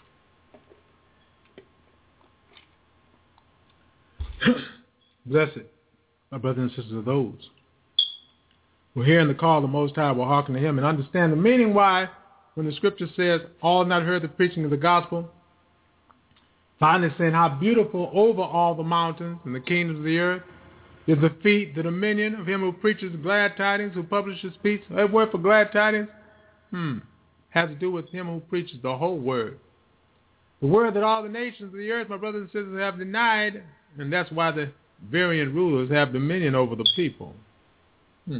Blessed, my brothers and sisters, are those who hearing the call of the Most High will hearken to him and understand the meaning why, when the scripture says, all have not heard the preaching of the gospel, finally saying how beautiful over all the mountains and the kingdoms of the earth is the feet, the dominion of him who preaches glad tidings, who publishes peace. That word for glad tidings has to do with him who preaches the whole word. The word that all the nations of the earth, my brothers and sisters, have denied, and that's why the variant rulers have dominion over the people. And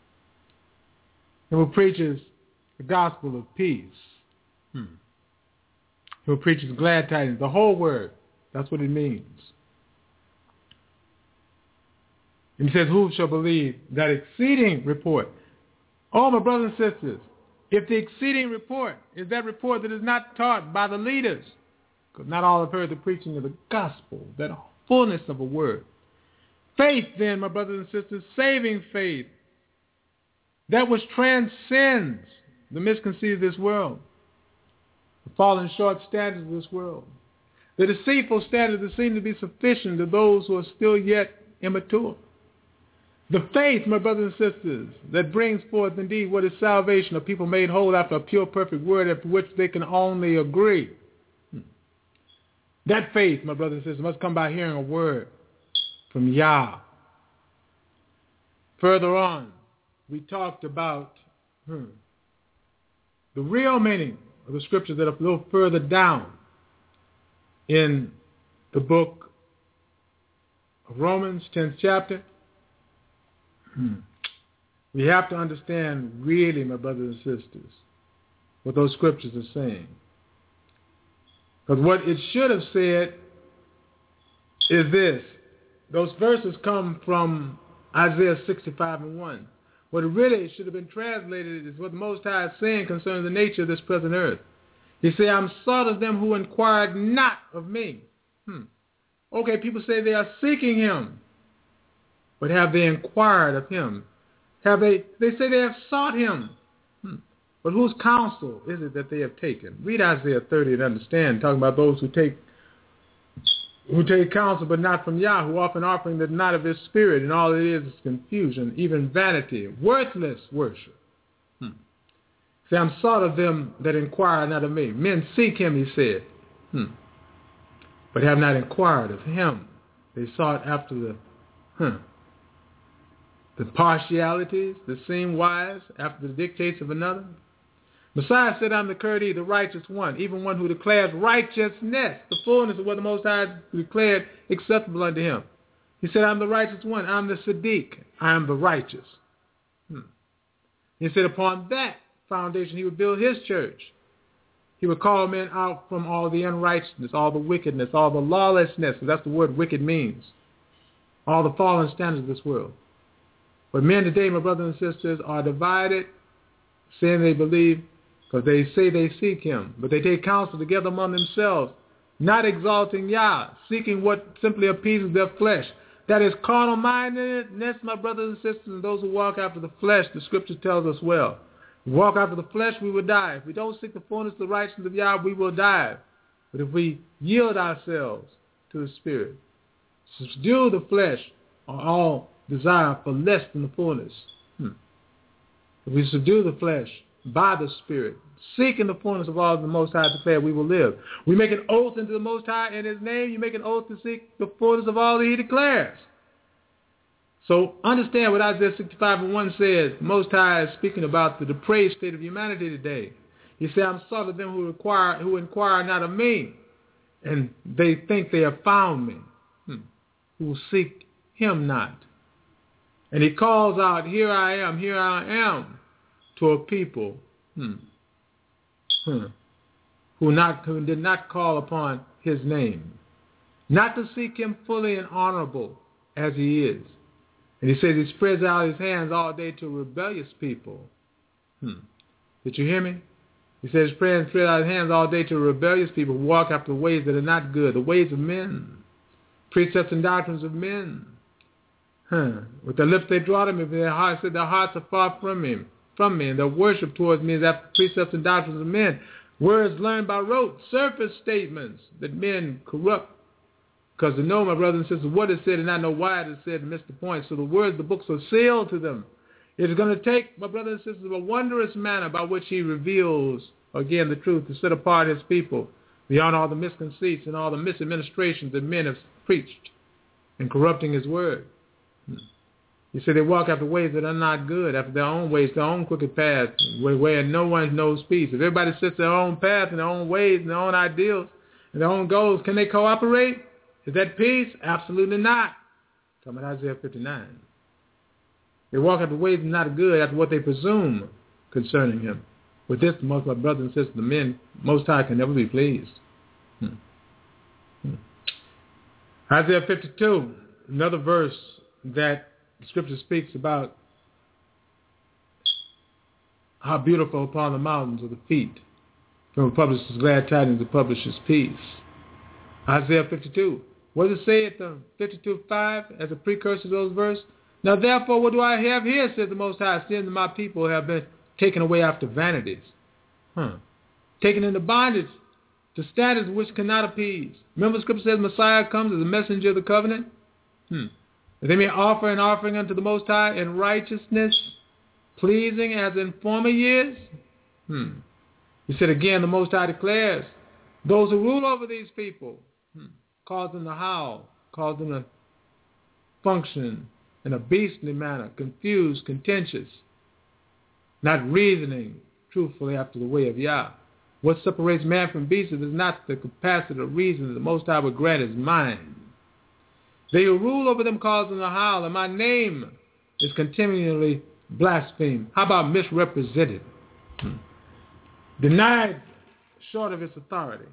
who preaches the gospel of peace. Who preaches glad tidings, the whole word. That's what it means. And he says, who shall believe that exceeding report? Oh, my brothers and sisters, if the exceeding report is that report that is not taught by the leaders, because not all have heard the preaching of the gospel, that fullness of a word. Faith, then, my brothers and sisters, saving faith, that which transcends the misconceived of this world, the fallen short standards of this world, the deceitful standards that seem to be sufficient to those who are still yet immature. The faith, my brothers and sisters, that brings forth indeed what is salvation, of people made whole after a pure, perfect word after which they can only agree. That faith, my brothers and sisters, must come by hearing a word from Yah. Further on, we talked about the real meaning of the scriptures that are a little further down in the book of Romans, 10th chapter. We have to understand really, my brothers and sisters, what those scriptures are saying. Because what it should have said is this. Those verses come from Isaiah 65:1. What it really should have been translated is what the Most High is saying concerning the nature of this present earth. He said, I'm sought of them who inquired not of me. Okay, people say they are seeking him. But have they inquired of him? They say they have sought him. But whose counsel is it that they have taken? Read Isaiah 30 and understand, talking about those who take counsel but not from Yah, who often offering the not of his spirit, and all it is confusion, even vanity, worthless worship. Say, I'm sought of them that inquire not of me. Men seek him, he said, but have not inquired of him. They sought after the partialities that seem wise, after the dictates of another. Messiah said, I'm the Kurdi, the righteous one, even one who declares righteousness, the fullness of what the Most High declared acceptable unto him. He said, I'm the righteous one, I'm the Siddiq, I am the righteous. He said, upon that foundation he would build his church. He would call men out from all the unrighteousness, all the wickedness, all the lawlessness, that's the word wicked means, all the fallen standards of this world. But men today, my brothers and sisters, are divided, saying they believe, because they say they seek him, but they take counsel together among themselves, not exalting Yah, seeking what simply appeases their flesh. That is carnal-mindedness, my brothers and sisters, and those who walk after the flesh, the scripture tells us well. If we walk after the flesh, we will die. If we don't seek the fullness of the righteousness of Yah, we will die. But if we yield ourselves to the Spirit, subdue the flesh, or all desire for less than the fullness. If we subdue the flesh by the Spirit, seeking the fullness of all the Most High declared, we will live. We make an oath unto the Most High in his name. You make an oath to seek the fullness of all that he declares. So understand what Isaiah 65:1 says. Most High is speaking about the depraved state of humanity today. He said, I'm sought of them who inquire not of me, and they think they have found me, who seek him not. And he calls out, here I am, to a people who did not call upon his name, not to seek him fully and honorable as he is. And he says he spreads out his hands all day to rebellious people. Did you hear me? He says spread out his hands all day to rebellious people who walk after ways that are not good, the ways of men, precepts and doctrines of men. With their lips they draw to me, but their hearts are far from me, and their worship towards me is after precepts and doctrines of men. Words learned by rote, surface statements that men corrupt. Because to know, my brothers and sisters, what is said and not know why it is said and miss the point. So the words, the books are sealed to them. It is going to take, my brothers and sisters, a wondrous manner by which he reveals, again, the truth, to set apart his people beyond all the misconceits and all the misadministrations that men have preached in corrupting his word. He said they walk after ways that are not good, after their own ways, their own crooked paths, where no one knows peace. If everybody sets their own path and their own ways and their own ideals, and their own goals. Can they cooperate? Is that peace? Absolutely not. Talking about Isaiah 59. They walk after ways not good, after what they presume concerning him. With this, most of my brothers and sisters, the men, Most High can never be pleased. Isaiah 52, another verse that the scripture speaks about how beautiful upon the mountains are the feet. From the publisher's glad tidings, the publisher's peace. Isaiah 52. What does it say at the 52:5 as a precursor to those verses? Now therefore, what do I have here, says the Most High, seeing that my people have been taken away after vanities. Taken into bondage to standards which cannot appease. Remember the scripture says Messiah comes as a messenger of the covenant? That they may offer an offering unto the Most High in righteousness, pleasing as in former years. He said again, the Most High declares, those who rule over these people, cause them to howl, cause them to function in a beastly manner, confused, contentious, not reasoning truthfully after the way of Yah. What separates man from beasts is not the capacity of reason that the Most High would grant his mind. They who rule over them cause them to howl, and my name is continually blasphemed. How about misrepresented? Denied short of its authority.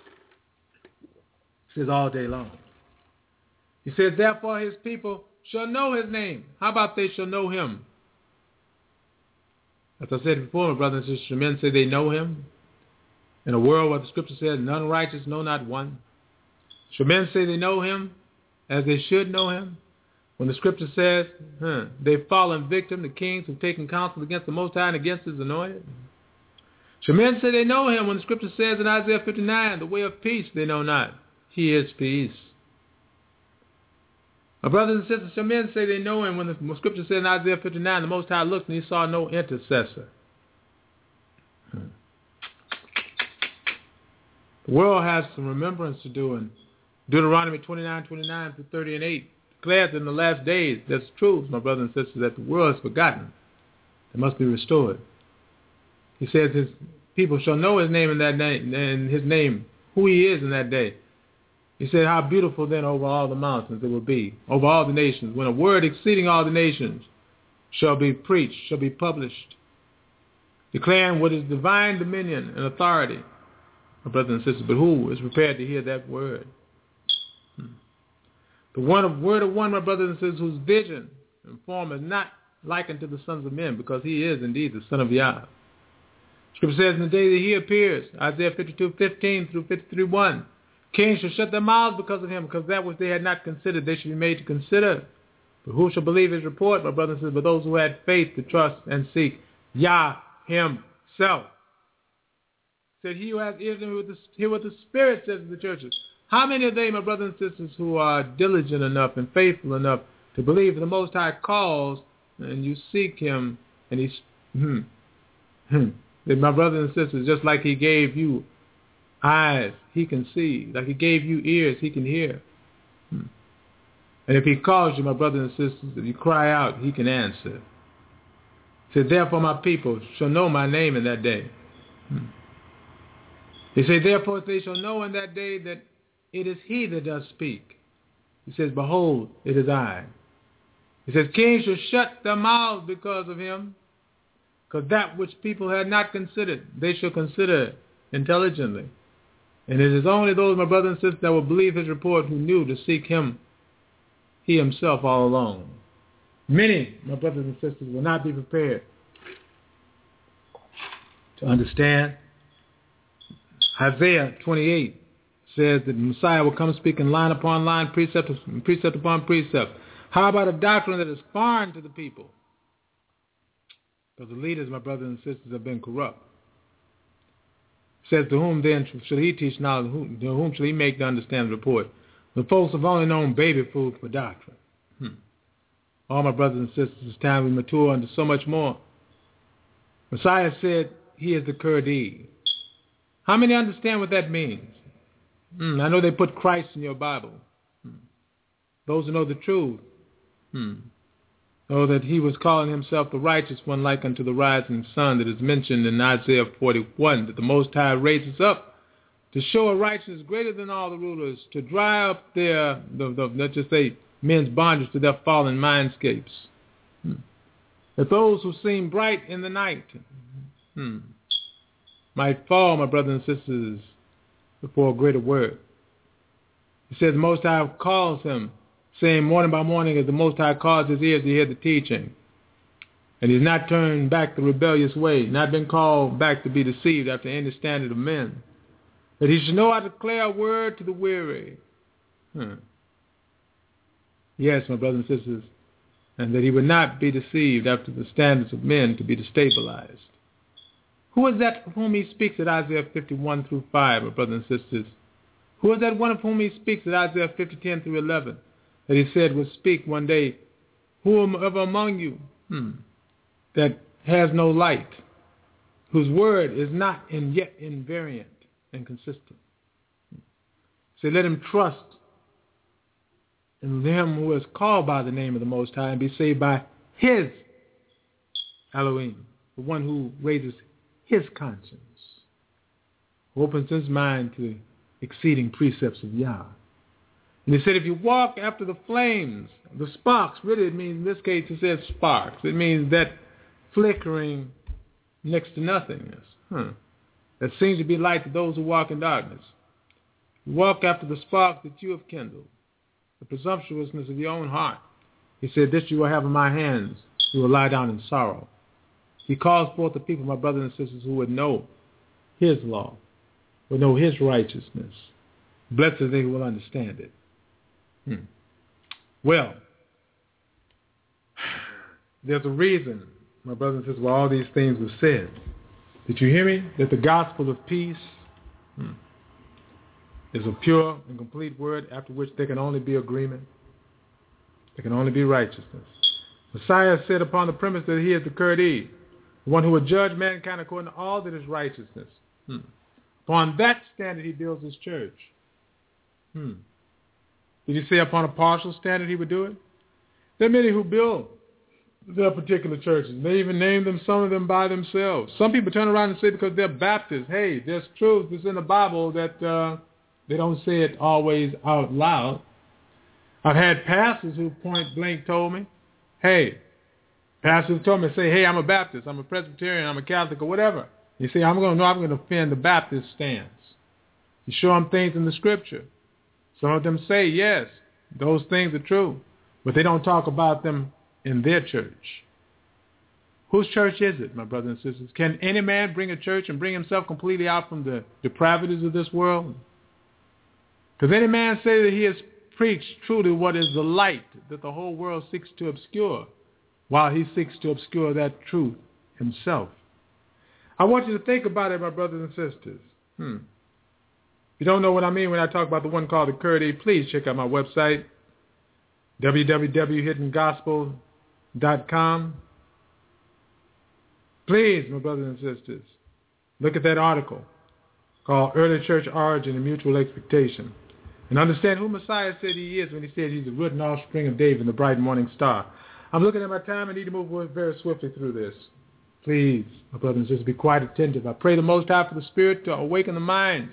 He says all day long. He says, therefore his people shall know his name. How about they shall know him? As I said before, my brothers and sisters, men say they know him. In a world where the scripture says, none righteous, no, not one. Should men say they know him as they should know him? When the scripture says, they've fallen victim to kings who've taken counsel against the Most High and against his anointed? Should men say they know him when the scripture says in Isaiah 59, the way of peace they know not? He is peace. My brothers and sisters, shall men say they know him when the scripture says in Isaiah 59, the Most High looked and he saw no intercessor? The world has some remembrance to do, and Deuteronomy 29 through 30 and 8 declares that in the last days, that's true, my brothers and sisters, that the world is forgotten. It must be restored. He says his people shall know his name in that day, and his name, who he is in that day. He said, how beautiful then over all the mountains it will be, over all the nations, when a word exceeding all the nations shall be preached, shall be published, declaring what is divine dominion and authority. My brothers and sisters, but who is prepared to hear that word? The word of one, my brothers and sisters, whose vision and form is not likened to the sons of men, because he is indeed the Son of Yah. Scripture says in the day that he appears, Isaiah 52:15 through 53:1, kings shall shut their mouths because of him, because that which they had not considered they should be made to consider. But who shall believe his report, my brothers and sisters, but those who had faith to trust and seek Yah himself? Said he who has ears to hear what the Spirit says to the churches. How many of they, my brothers and sisters, who are diligent enough and faithful enough to believe the Most High calls and you seek him and he's, my brothers and sisters, just like he gave you eyes, he can see. Like he gave you ears, he can hear. And if he calls you, my brothers and sisters, if you cry out, he can answer. He said, therefore my people shall know my name in that day. He said, therefore they shall know in that day that it is he that does speak. He says, behold, it is I. He says, kings shall shut their mouths because of him, because that which people had not considered, they shall consider intelligently. And it is only those, my brothers and sisters, that will believe his report who knew to seek him, he himself all alone. Many, my brothers and sisters, will not be prepared to understand. Isaiah 28 says that the Messiah will come speaking line upon line, precept upon precept. How about a doctrine that is foreign to the people? Because the leaders, my brothers and sisters, have been corrupt. It says, to whom then shall he teach knowledge? To whom shall he make to understand the report? The folks have only known baby food for doctrine. All my brothers and sisters, it's time we mature into so much more. Messiah said he is the Kurdi. How many understand what that means? I know they put Christ in your Bible. Those who know the truth know that he was calling himself the righteous one, like unto the rising sun that is mentioned in Isaiah 41, that the Most High raises up to show a righteousness greater than all the rulers, to dry up their, let's just say, men's bondage to their fallen mindscapes. That those who seem bright in the night might fall, my brothers and sisters, before a greater word. He says, the Most High calls him, saying morning by morning as the Most High calls his ears to hear the teaching. And he's not turned back the rebellious way, not been called back to be deceived after any standard of men. That he should know how to declare a word to the weary. Yes, my brothers and sisters, and that he would not be deceived after the standards of men to be destabilized. Who is that of whom he speaks at Isaiah 51 through 5, my brothers and sisters? Who is that one of whom he speaks at Isaiah 50, 10 through 11, that he said would speak one day, whoever among you that has no light, whose word is not yet invariant and consistent. Say, let him trust in him who is called by the name of the Most High and be saved by his Elohim, the one who raises his conscience, who opens his mind to the exceeding precepts of Yah. And he said, if you walk after the flames, the sparks, really it means, in this case it says sparks. It means that flickering next to nothingness. That seems to be light to those who walk in darkness. Walk after the spark that you have kindled, the presumptuousness of your own heart. He said, this you will have in my hands. You will lie down in sorrow. He calls forth the people, my brothers and sisters, who would know his law, would know his righteousness. Blessed are they who will understand it. Well, there's a reason, my brothers and sisters, why all these things were said. Did you hear me? That the gospel of peace is a pure and complete word after which there can only be agreement. There can only be righteousness. Messiah said upon the premise that he is the Kurdi, the one who will judge mankind according to all that is righteousness. Upon that standard he builds his church. Did he say upon a partial standard he would do it? There are many who build their particular churches. They even name them, some of them by themselves. Some people turn around and say because they're Baptists, hey, there's truth that's in the Bible that they don't say it always out loud. I've had pastors who point blank told me, hey, pastors told me, say, hey, I'm a Baptist, I'm a Presbyterian, I'm a Catholic, or whatever. You see, I'm going to offend the Baptist stance. You show them things in the Scripture. Some of them say, yes, those things are true, but they don't talk about them in their church. Whose church is it, my brothers and sisters? Can any man bring a church and bring himself completely out from the depravities of this world? Does any man say that he has preached truly what is the light that the whole world seeks to obscure, while he seeks to obscure that truth himself? I want you to think about it, my brothers and sisters. If you don't know what I mean when I talk about the one called the Kurdi, please check out my website, www.hiddengospel.com. Please, my brothers and sisters, look at that article called Early Church Origin and Mutual Expectation, and understand who Messiah said he is when he said he's the root and offspring of David and the bright morning star. I'm looking at my time. I need to move very swiftly through this. Please, my brothers and sisters, be quite attentive. I pray the Most High for the Spirit to awaken the minds.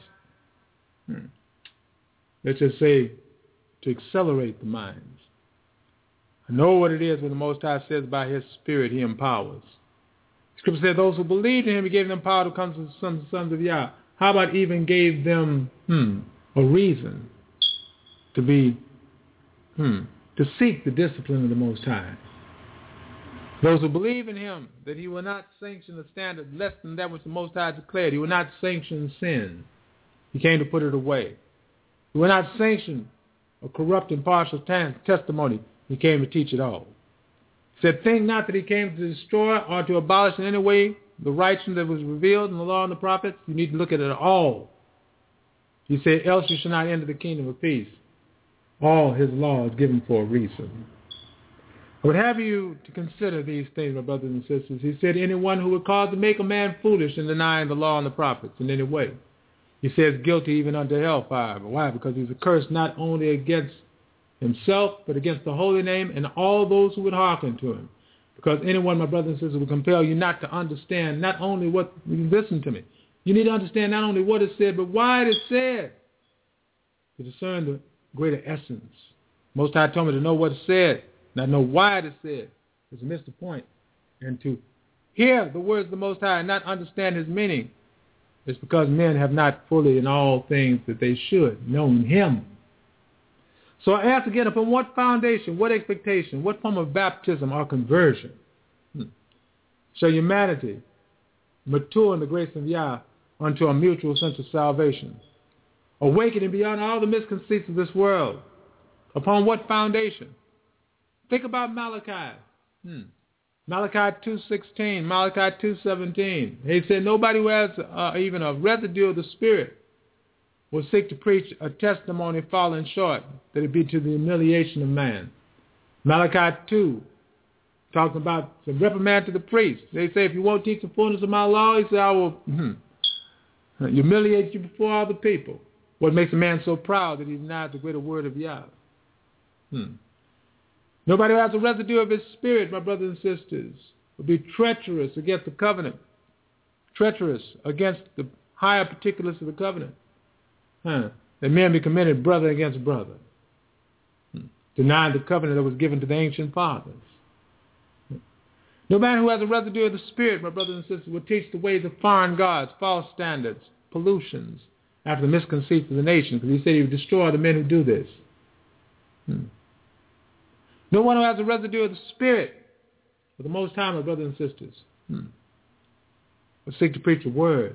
Let's just say to accelerate the minds. I know what it is when the Most High says by his Spirit he empowers. Scripture said those who believed in him, he gave them power to come to the sons of Yah. How about even gave them a reason to be, to seek the discipline of the Most High? Those who believe in him, that he will not sanction a standard less than that which the Most High declared. He will not sanction sin. He came to put it away. He will not sanction a corrupt and partial testimony. He came to teach it all. He said, think not that he came to destroy or to abolish in any way the righteousness that was revealed in the law and the prophets. You need to look at it all. He said, else you shall not enter the kingdom of peace. All his law is given for a reason. I would have you to consider these things, my brothers and sisters. He said, anyone who would cause to make a man foolish in denying the law and the prophets in any way, he says guilty even unto hellfire. But why? Because he's accursed not only against himself, but against the holy name and all those who would hearken to him. Because anyone, my brothers and sisters, will compel you not to understand not only what, listen to me, You need to understand not only what is said, but why it is said, to discern the greater essence. Most High told me to know what is said, not know why it is said, is to miss the point. And to hear the words of the Most High and not understand his meaning is because men have not fully in all things that they should known him. So I ask again, upon what foundation, what expectation, what form of baptism or conversion shall humanity mature in the grace of Yah unto a mutual sense of salvation, awakening beyond all the misconceits of this world? Upon what foundation? Think about Malachi. Malachi 2:16, Malachi 2:17. He said, nobody who has even a residue of the Spirit will seek to preach a testimony falling short, that it be to the humiliation of man. Malachi 2, talking about some reprimand to the priest. They say, if you won't teach the fullness of my law, he said, I will humiliate you before all the people. What makes a man so proud that he denies the greater word of Yah? Nobody who has a residue of his Spirit, my brothers and sisters, will be treacherous against the covenant, treacherous against the higher particulars of the covenant. That men be committed brother against brother, denying the covenant that was given to the ancient fathers. No man who has a residue of the Spirit, my brothers and sisters, will teach the ways of foreign gods, false standards, pollutions, after the misconceits of the nation, because he said he would destroy the men who do this. No one who has a residue of the Spirit, for the Most High, my brothers and sisters, will seek to preach the word,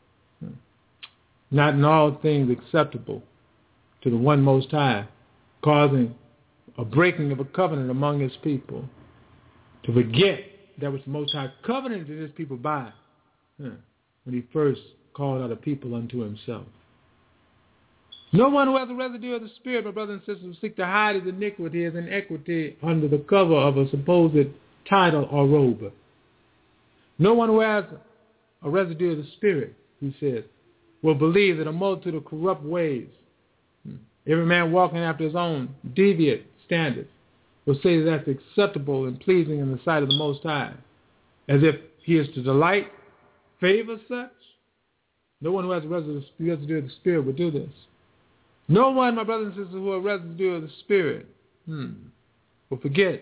not in all things acceptable to the one Most High, causing a breaking of a covenant among his people, to forget that which the Most High covenanted his people by when he first called out a people unto himself. No one who has a residue of the Spirit, my brothers and sisters, will seek to hide his iniquity, his inequity under the cover of a supposed title or robe. No one who has a residue of the Spirit, he says, will believe that a multitude of corrupt ways, every man walking after his own deviant standards, will say that that's acceptable and pleasing in the sight of the Most High, as if he is to delight, favor such. No one who has a residue of the Spirit will do this. No one, my brothers and sisters, who have residue of the Spirit will forget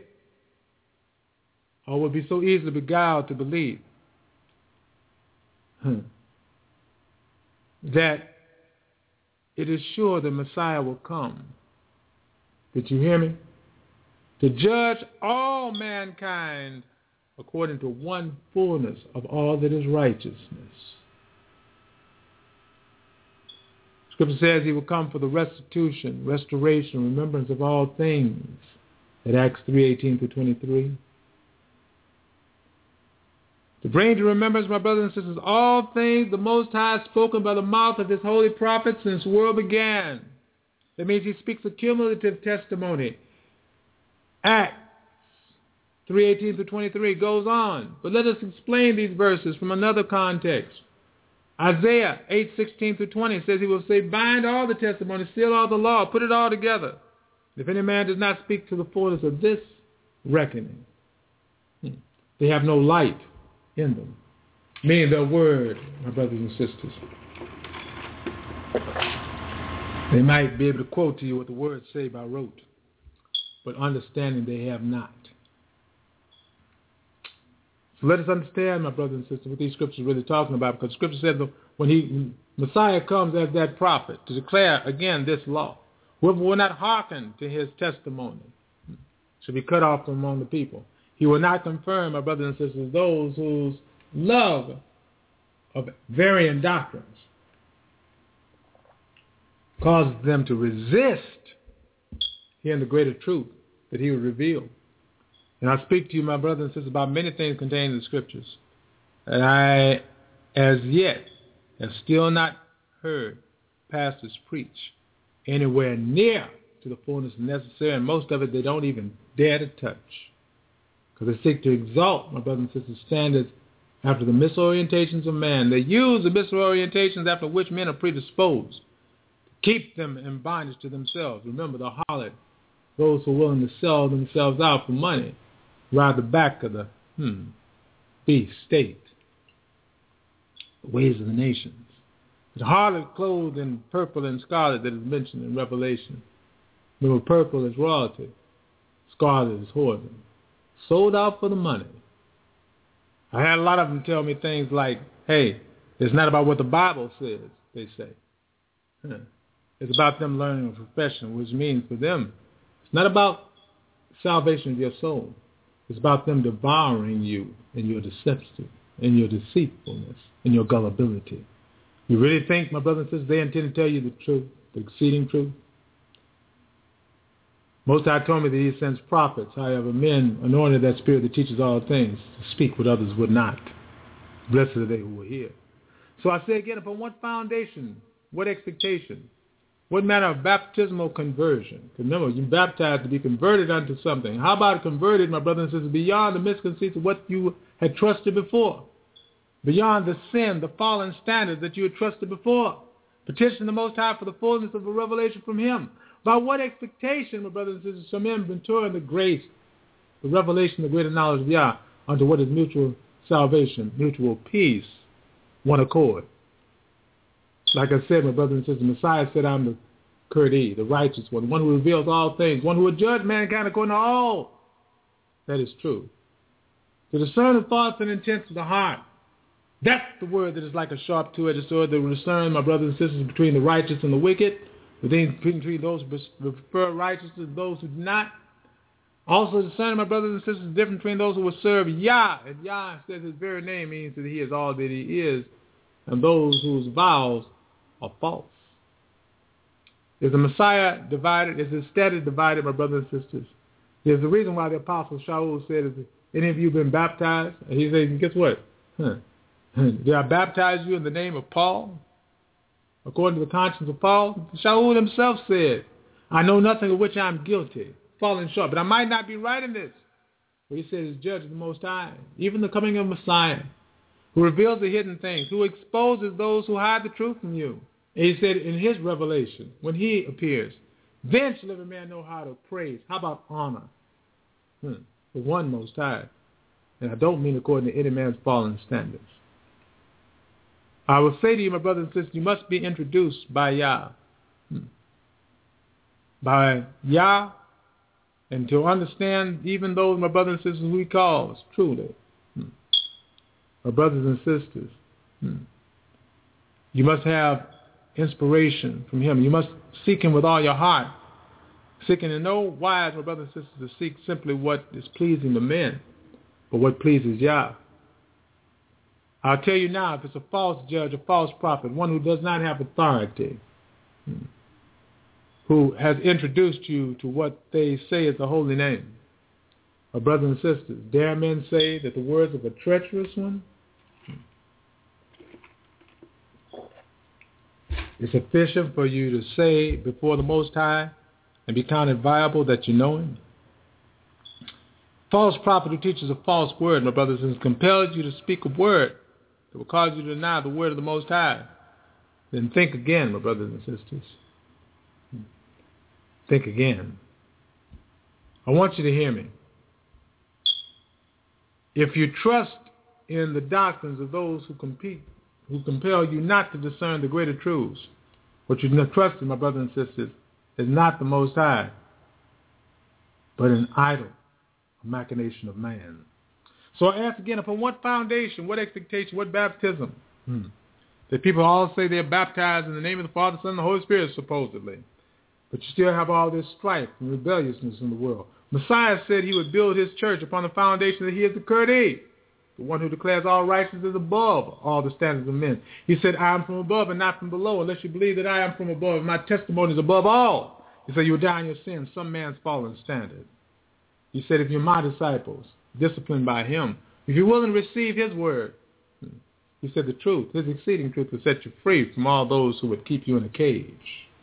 or will be so easily beguiled to believe that it is sure the Messiah will come. Did you hear me? To judge all mankind according to one fullness of all that is righteousness. Scripture says he will come for the restoration, remembrance of all things, at Acts 3:18 through 23. To bring to remembrance, my brothers and sisters, all things the Most High has spoken by the mouth of his holy prophets since the world began. That means he speaks a cumulative testimony. Acts 3:18 through 23 goes on. But let us explain these verses from another context. Isaiah 8:16 through 20 says he will say, bind all the testimony, seal all the law, put it all together. If any man does not speak to the fullness of this reckoning, they have no light in them. Meaning their word, my brothers and sisters. They might be able to quote to you what the words say by rote, but understanding they have not. So let us understand, my brothers and sisters, what these scriptures are really talking about, because Scripture says when Messiah comes as that prophet to declare again this law, whoever will not hearken to his testimony shall be cut off from among the people. He will not confirm, my brothers and sisters, those whose love of varying doctrines causes them to resist hearing the greater truth that he will reveal. And I speak to you, my brothers and sisters, about many things contained in the Scriptures that I, as yet, have still not heard pastors preach anywhere near to the fullness necessary, and most of it they don't even dare to touch. Because they seek to exalt, my brothers and sisters, standards after the misorientations of man. They use the misorientations after which men are predisposed to keep them in bondage to themselves. Remember the harlot, those who are willing to sell themselves out for money, ride the back of the beast state. the ways of the nations. The harlot clothed in purple and scarlet that is mentioned in Revelation. Remember, purple is royalty. Scarlet is whoredom. Sold out for the money. I had a lot of them tell me things like, hey, it's not about what the Bible says, they say. It's about them learning a profession, which means for them, it's not about salvation of your soul. It's about them devouring you and your deception and your deceitfulness and your gullibility. You really think, my brothers and sisters, they intend to tell you the truth, the exceeding truth? Most High told me that he sends prophets, however, men anointed that spirit that teaches all things, to speak what others would not. Blessed are they who will hear. So I say again, upon what foundation, what expectation, what manner of baptismal conversion? Remember, you're baptized to be converted unto something. How about converted, my brothers and sisters, beyond the misconceits of what you had trusted before? Beyond the sin, the fallen standards that you had trusted before. Petition the Most High for the fullness of a revelation from him. By what expectation, my brothers and sisters, shall men mature in the grace, the revelation, the greater knowledge of Yah, unto what is mutual salvation, mutual peace, one accord? Like I said, my brothers and sisters, Messiah said, I'm the Kurdi, the righteous one who reveals all things, one who will judge mankind according to all that is true. To discern the thoughts and intents of the heart. That's the word that is like a sharp two-edged sword that will discern, my brothers and sisters, between the righteous and the wicked, between those who prefer righteousness and those who do not. Also discerning, my brothers and sisters, the difference between those who will serve Yah, and Yah says his very name means that he is all that he is, and those whose vows are false. Is the Messiah divided? Is his status divided, my brothers and sisters? There's a reason why the Apostle Shaul said, "Has any of you been baptized?" And he said, guess what? Did I baptize you in the name of Paul? According to the conscience of Paul, Shaul himself said, I know nothing of which I am guilty, falling short, but I might not be right in this. But he said, as judge of the Most High, even the coming of Messiah, who reveals the hidden things, who exposes those who hide the truth from you. And he said in his revelation, when he appears, then shall every man know how to praise. How about honor? The one Most High. And I don't mean according to any man's fallen standards. I will say to you, my brothers and sisters, you must be introduced by Yah. By Yah, and to understand even those, my brothers and sisters, who he calls, truly. My brothers and sisters, you must have inspiration from him. You must seek him with all your heart. Seeking in no wise, my brothers and sisters, to seek simply what is pleasing to men, but what pleases Yah. I'll tell you now, if it's a false judge, a false prophet, one who does not have authority, who has introduced you to what they say is the holy name, my brothers and sisters, dare men say that the words of a treacherous one is sufficient for you to say before the Most High and be counted viable that you know him? False prophet who teaches a false word, my brothers and sisters, compels you to speak a word that will cause you to deny the word of the Most High. Then think again, my brothers and sisters. Think again. I want you to hear me. If you trust in the doctrines of those who compel you not to discern the greater truths, what you trust in, my brothers and sisters, is not the Most High, but an idol, a machination of man. So I ask again, upon what foundation, what expectation, what baptism? That people all say they're baptized in the name of the Father, Son, and the Holy Spirit, supposedly. But you still have all this strife and rebelliousness in the world. Messiah said he would build his church upon the foundation that he is the Kurdi, the one who declares all righteousness is above all the standards of men. He said, I am from above and not from below, unless you believe that I am from above. My testimony is above all. He said, you will die in your sins, some man's fallen standard. He said, if you're my disciples, disciplined by him, if you're willing to receive his word, he said the truth, his exceeding truth will set you free from all those who would keep you in a cage,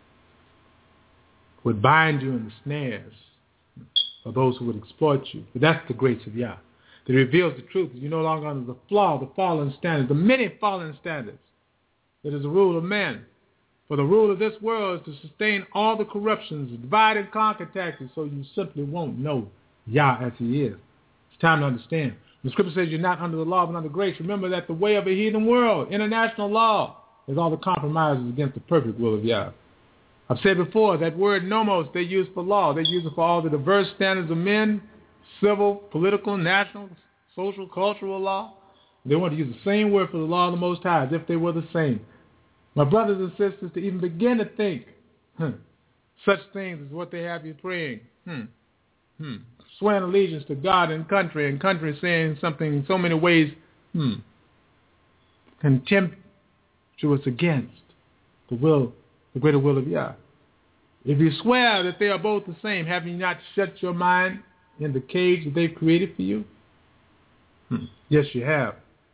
would bind you in the snares, or those who would exploit you. But that's the grace of Yah, that reveals the truth. You're no longer under the flaw, the fallen standards, the many fallen standards. It is the rule of man. For the rule of this world is to sustain all the corruptions, divide and conquer taxes, so you simply won't know Yah as he is. It's time to understand. The scripture says you're not under the law but under grace. Remember that the way of a heathen world, international law, is all the compromises against the perfect will of Yah. I've said before that word nomos they use for law. They use it for all the diverse standards of men, civil, political, national, social, cultural law. They want to use the same word for the law of the Most High as if they were the same. My brothers and sisters, to even begin to think such things as what they have you praying, swearing allegiance to God and country saying something in so many ways contemptuous against the greater will of Yah. If you swear that they are both the same, have you not shut your mind in the cage that they've created for you? Yes, you have.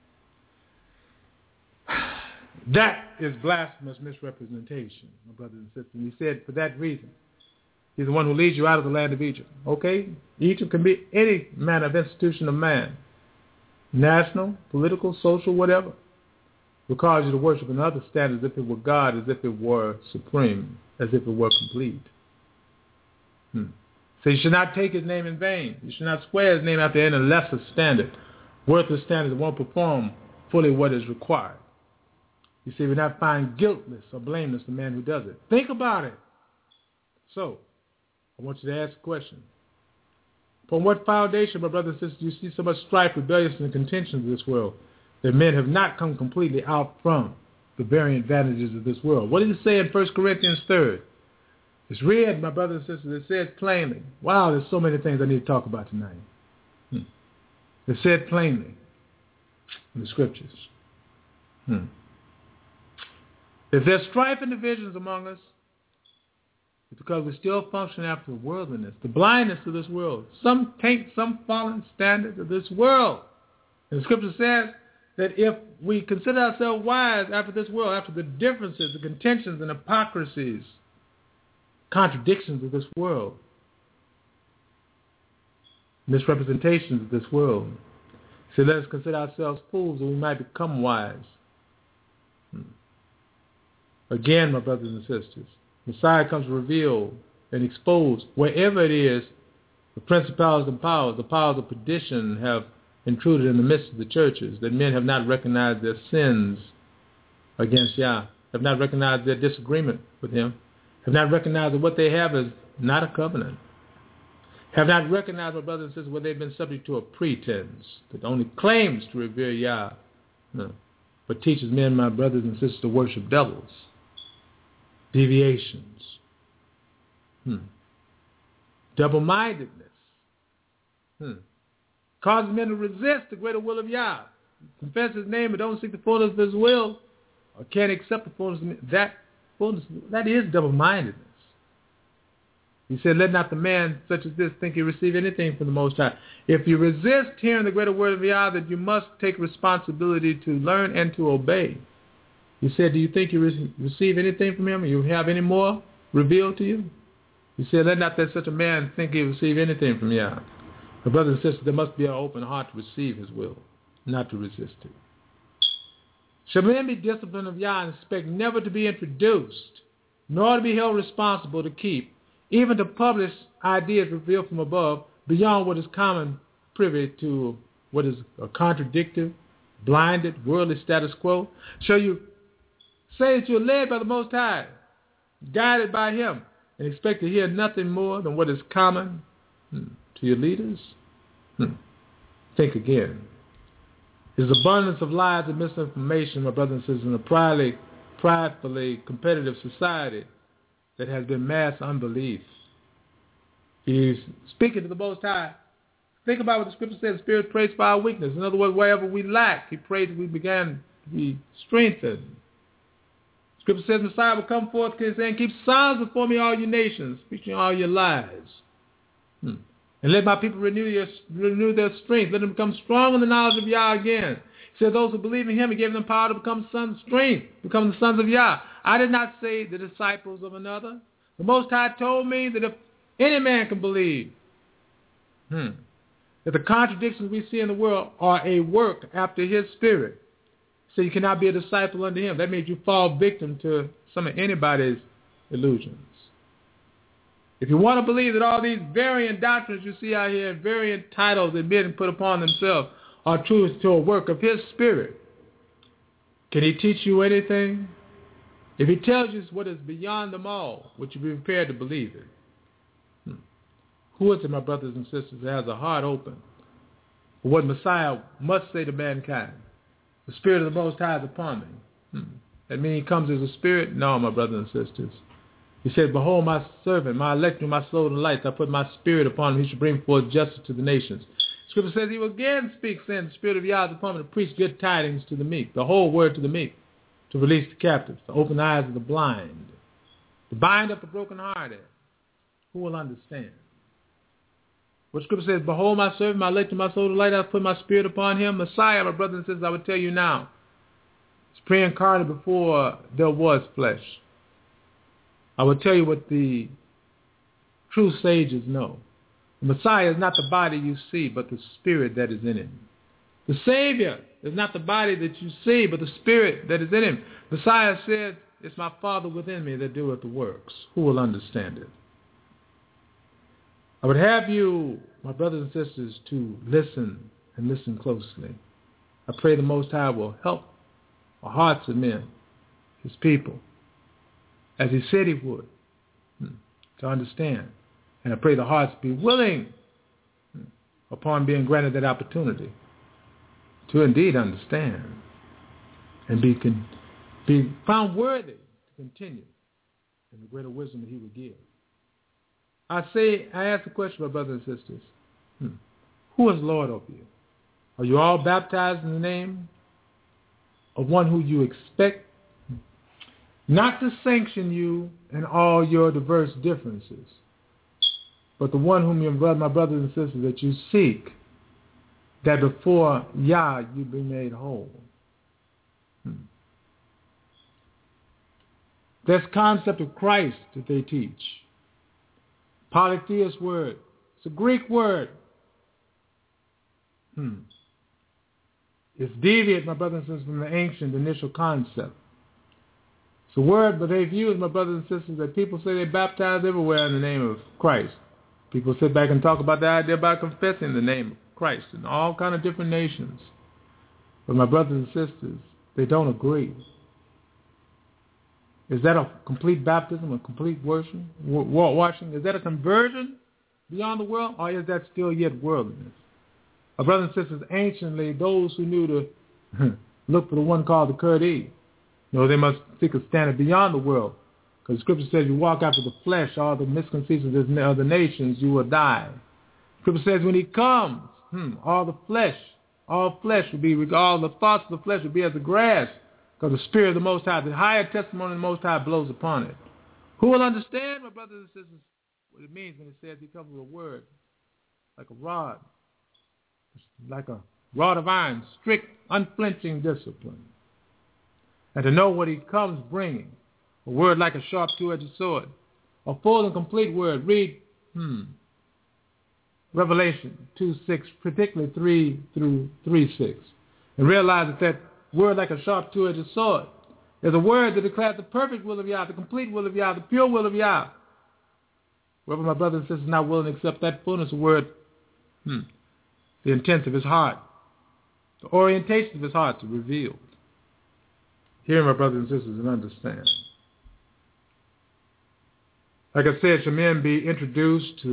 That is blasphemous misrepresentation, my brothers and sisters. And he said, for that reason, he's the one who leads you out of the land of Egypt. Okay? Egypt can be any manner of institution of man, national, political, social, whatever. Will cause you to worship another standard as if it were God, as if it were supreme, as if it were complete. So you should not take his name in vain. You should not swear his name after any lesser standard, worthless standard that won't perform fully what is required. You see, we not find guiltless or blameless the man who does it. Think about it. So, I want you to ask a question. Upon what foundation, my brothers and sisters, do you see so much strife, rebellion, and contentions in this world, that men have not come completely out from the varying advantages of this world? What does it say in 1 Corinthians 3? It's read, my brothers and sisters, it says plainly. Wow, there's so many things I need to talk about tonight. It said plainly in the scriptures. If there's strife and divisions among us, it's because we still function after worldliness, the blindness of this world. Some take some fallen standards of this world. And the scripture says that if we consider ourselves wise after this world, after the differences, the contentions and hypocrisies, contradictions of this world, misrepresentations of this world, so let us consider ourselves fools that we might become wise. Again, my brothers and sisters, Messiah comes to reveal and expose wherever it is the principalities and powers, the powers of perdition have intruded in the midst of the churches, that men have not recognized their sins against Yah, have not recognized their disagreement with him, have not recognized that what they have is not a covenant, have not recognized, my brothers and sisters, where they've been subject to a pretense that only claims to revere Yah, but teaches men, my brothers and sisters, to worship devils. Deviations. Double-mindedness. Causes men to resist the greater will of Yah. Confess his name and don't seek the fullness of his will, or can't accept the fullness of that is double-mindedness. He said, let not the man such as this think he receive anything from the Most High. If you resist hearing the greater word of Yah, then you must take responsibility to learn and to obey. He said, do you think you receive anything from him? Or you have any more revealed to you? He said, let not that such a man think he receive anything from Yah. My brothers and sisters, there must be an open heart to receive his will, not to resist it. Shall men be disciplined of Yah and expect never to be introduced, nor to be held responsible to keep, even to publish ideas revealed from above, beyond what is common privy to what is a contradictive, blinded, worldly status quo? Shall you say that you're led by the Most High, guided by him, and expect to hear nothing more than what is common to your leaders? Think again. There's abundance of lies and misinformation, my brothers and sisters, in a pridefully competitive society that has been mass unbelief. He's speaking to the Most High. Think about what the scripture says, the Spirit prays for our weakness. In other words, wherever we lack, he prayed that we began to be strengthened. Scripture says Messiah will come forth saying, keep silence before me, all you nations, preaching all your lies. And let my people renew their strength. Let them become strong in the knowledge of Yah again. He said those who believe in him, he gave them power to become sons of strength, become the sons of Yah. I did not say the disciples of another. The Most High told me that if any man can believe that the contradictions we see in the world are a work after his spirit, so you cannot be a disciple under him. That means you fall victim to some of anybody's illusions. If you want to believe that all these varying doctrines you see out here, varying titles that men put upon themselves, are true to a work of his Spirit, can he teach you anything? If he tells you what is beyond them all, would you be prepared to believe it? Who is it, my brothers and sisters, that has a heart open for what Messiah must say to mankind? The Spirit of the Most High is upon me. That means he comes as a spirit? No, my brothers and sisters. He said, behold my servant, my elect, my soul and light. I put my spirit upon him. He should bring forth justice to the nations. Scripture says he will again speak, saying, the Spirit of Yahweh is upon me to preach good tidings to the meek, the whole word to the meek, to release the captives, to open the eyes of the blind, to bind up the brokenhearted. Who will understand? What Scripture says, behold my servant, my elect, my soul and light. I put my spirit upon him. Messiah, my brothers and sisters, I would tell you now, it's pre-incarnate before there was flesh. I will tell you what the true sages know. The Messiah is not the body you see, but the spirit that is in him. The Savior is not the body that you see, but the spirit that is in him. Messiah said, it's my Father within me that doeth the works. Who will understand it? I would have you, my brothers and sisters, to listen and listen closely. I pray the Most High will help the hearts of men, his people, as he said he would, to understand. And I pray the hearts be willing, upon being granted that opportunity, to indeed understand and be found worthy to continue in the greater wisdom that he would give. I ask the question, my brothers and sisters, who is Lord over you? Are you all baptized in the name of one who you expect not to sanction you in all your diverse differences, but the one whom my brothers and sisters, that you seek, that before Yah you be made whole? This concept of Christ that they teach, polytheist word, it's a Greek word. It's deviant, my brothers and sisters, from the ancient initial concept. It's a word, but they've used, my brothers and sisters, that people say they baptize everywhere in the name of Christ. People sit back and talk about the idea about confessing the name of Christ in all kind of different nations. But my brothers and sisters, they don't agree. Is that a complete baptism, a complete washing? Is that a conversion beyond the world, or is that still yet worldliness? My brothers and sisters, anciently, those who knew to look for the one called the Kurdi, they must seek a standard beyond the world. Because the Scripture says you walk after the flesh, all the misconceptions of the nations, you will die. Scripture says when he comes, all flesh will be, all the thoughts of the flesh will be as the grass, because the Spirit of the Most High, the higher testimony of the Most High blows upon it. Who will understand, my brothers and sisters, what it means when it says he comes with a word, like a rod, like a rod of iron, strict, unflinching discipline. And to know what he comes bringing, a word like a sharp two-edged sword, a full and complete word. Read Revelation 2:6, particularly 3 through 3:6, and realize that word like a sharp two-edged sword is a word that declares the perfect will of Yah, the complete will of Yah, the pure will of Yah. Whoever my brothers and sisters is not willing to accept that fullness of word, the intent of his heart, the orientation of his heart is revealed. Hear my brothers and sisters and understand. Like I said, should men be introduced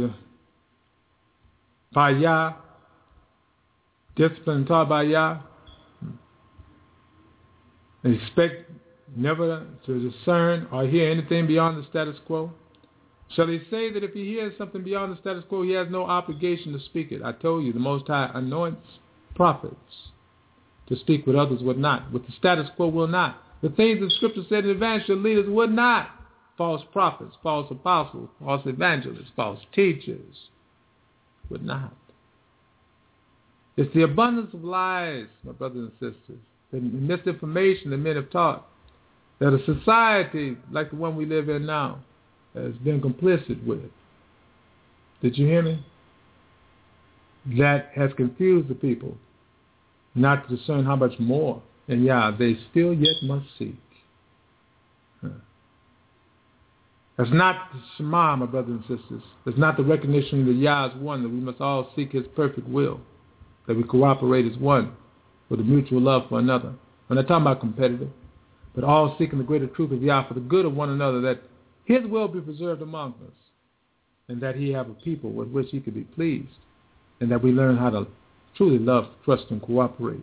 by Yah, disciplined and taught by Yah, and expect never to discern or hear anything beyond the status quo? Shall he say that if he hears something beyond the status quo, he has no obligation to speak it? I told you, the Most High anoints prophets to speak what others would not, what the status quo will not. The things that Scripture said in advance, your leaders would not. False prophets, false apostles, false evangelists, false teachers would not. It's the abundance of lies, my brothers and sisters, the misinformation that men have taught, that a society like the one we live in now has been complicit with. Did you hear me? That has confused the people, not to discern how much more, and they still yet must seek. That's not the Shema, my brothers and sisters. That's not the recognition that Yah is one, that we must all seek his perfect will, that we cooperate as one with a mutual love for another. I'm not talking about competitive, but all seeking the greater truth of Yah for the good of one another, that his will be preserved among us, and that he have a people with which he could be pleased, and that we learn how to truly love, trust, and cooperate.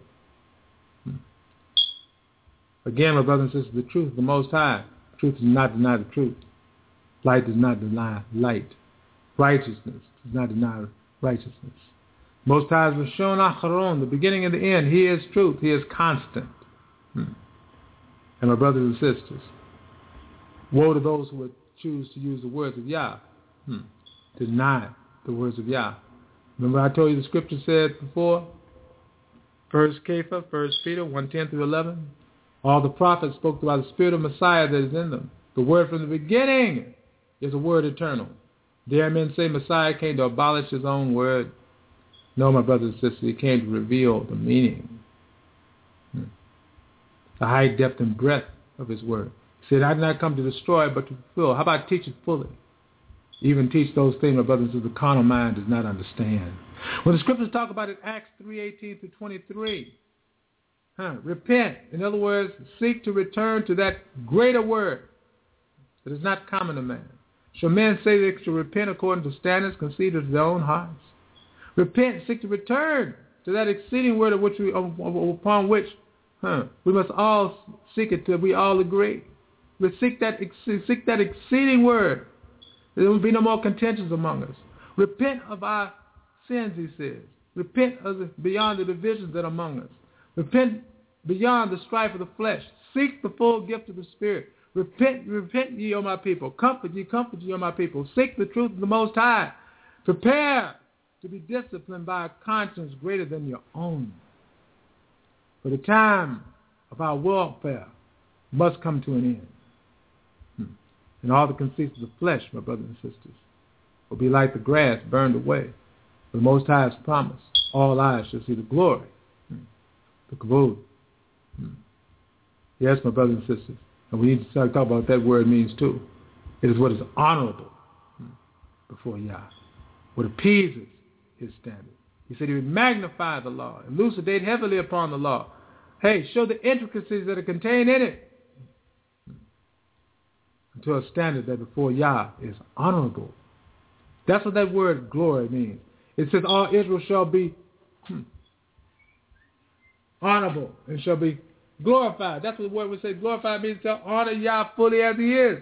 Again, my brothers and sisters, the truth of the Most High. Truth does not deny the truth. Light does not deny light. Righteousness does not deny righteousness. Most High was shown Acharon, the beginning and the end. He is truth. He is constant. And my brothers and sisters, woe to those who would choose to use the words of Yah, deny the words of Yah. Remember I told you the scripture said before, 1 Kepha, 1 Peter 1:10 through 11, all the prophets spoke about the spirit of Messiah that is in them. The word from the beginning is a word eternal. Dare men say Messiah came to abolish his own word? No, my brothers and sisters, he came to reveal the meaning, the height, depth, and breadth of his word. He said, I did not come to destroy, but to fulfill. How about teach it fully? Even teach those things, my brothers and sisters, the carnal mind does not understand. When the scriptures talk about it, Acts 3:18 through 23, repent. In other words, seek to return to that greater word that is not common to man. Shall men say they should repent according to standards conceived of their own hearts? Repent, seek to return to that exceeding word of which upon which we must all seek it till we all agree. We seek that exceeding word. There will be no more contentions among us. Repent of our sins, he says. Repent beyond the divisions that are among us. Repent beyond the strife of the flesh. Seek the full gift of the Spirit. Repent ye, O my people. Comfort ye, O my people. Seek the truth of the Most High. Prepare to be disciplined by a conscience greater than your own. For the time of our warfare must come to an end. And all the conceits of the flesh, my brothers and sisters, will be like the grass burned away. For the Most High has promised, all eyes shall see the glory, the kavod. Yes, my brothers and sisters, and we need to start talking about what that word means too. It is what is honorable before Yah, what appeases his standard. He said he would magnify the law, elucidate heavily upon the law. Hey, show the intricacies that are contained in it to a standard that before Yah is honorable. That's what that word glory means. It says all Israel shall be honorable and shall be glorified. That's what the word would say. Glorified means to honor Yah fully as he is.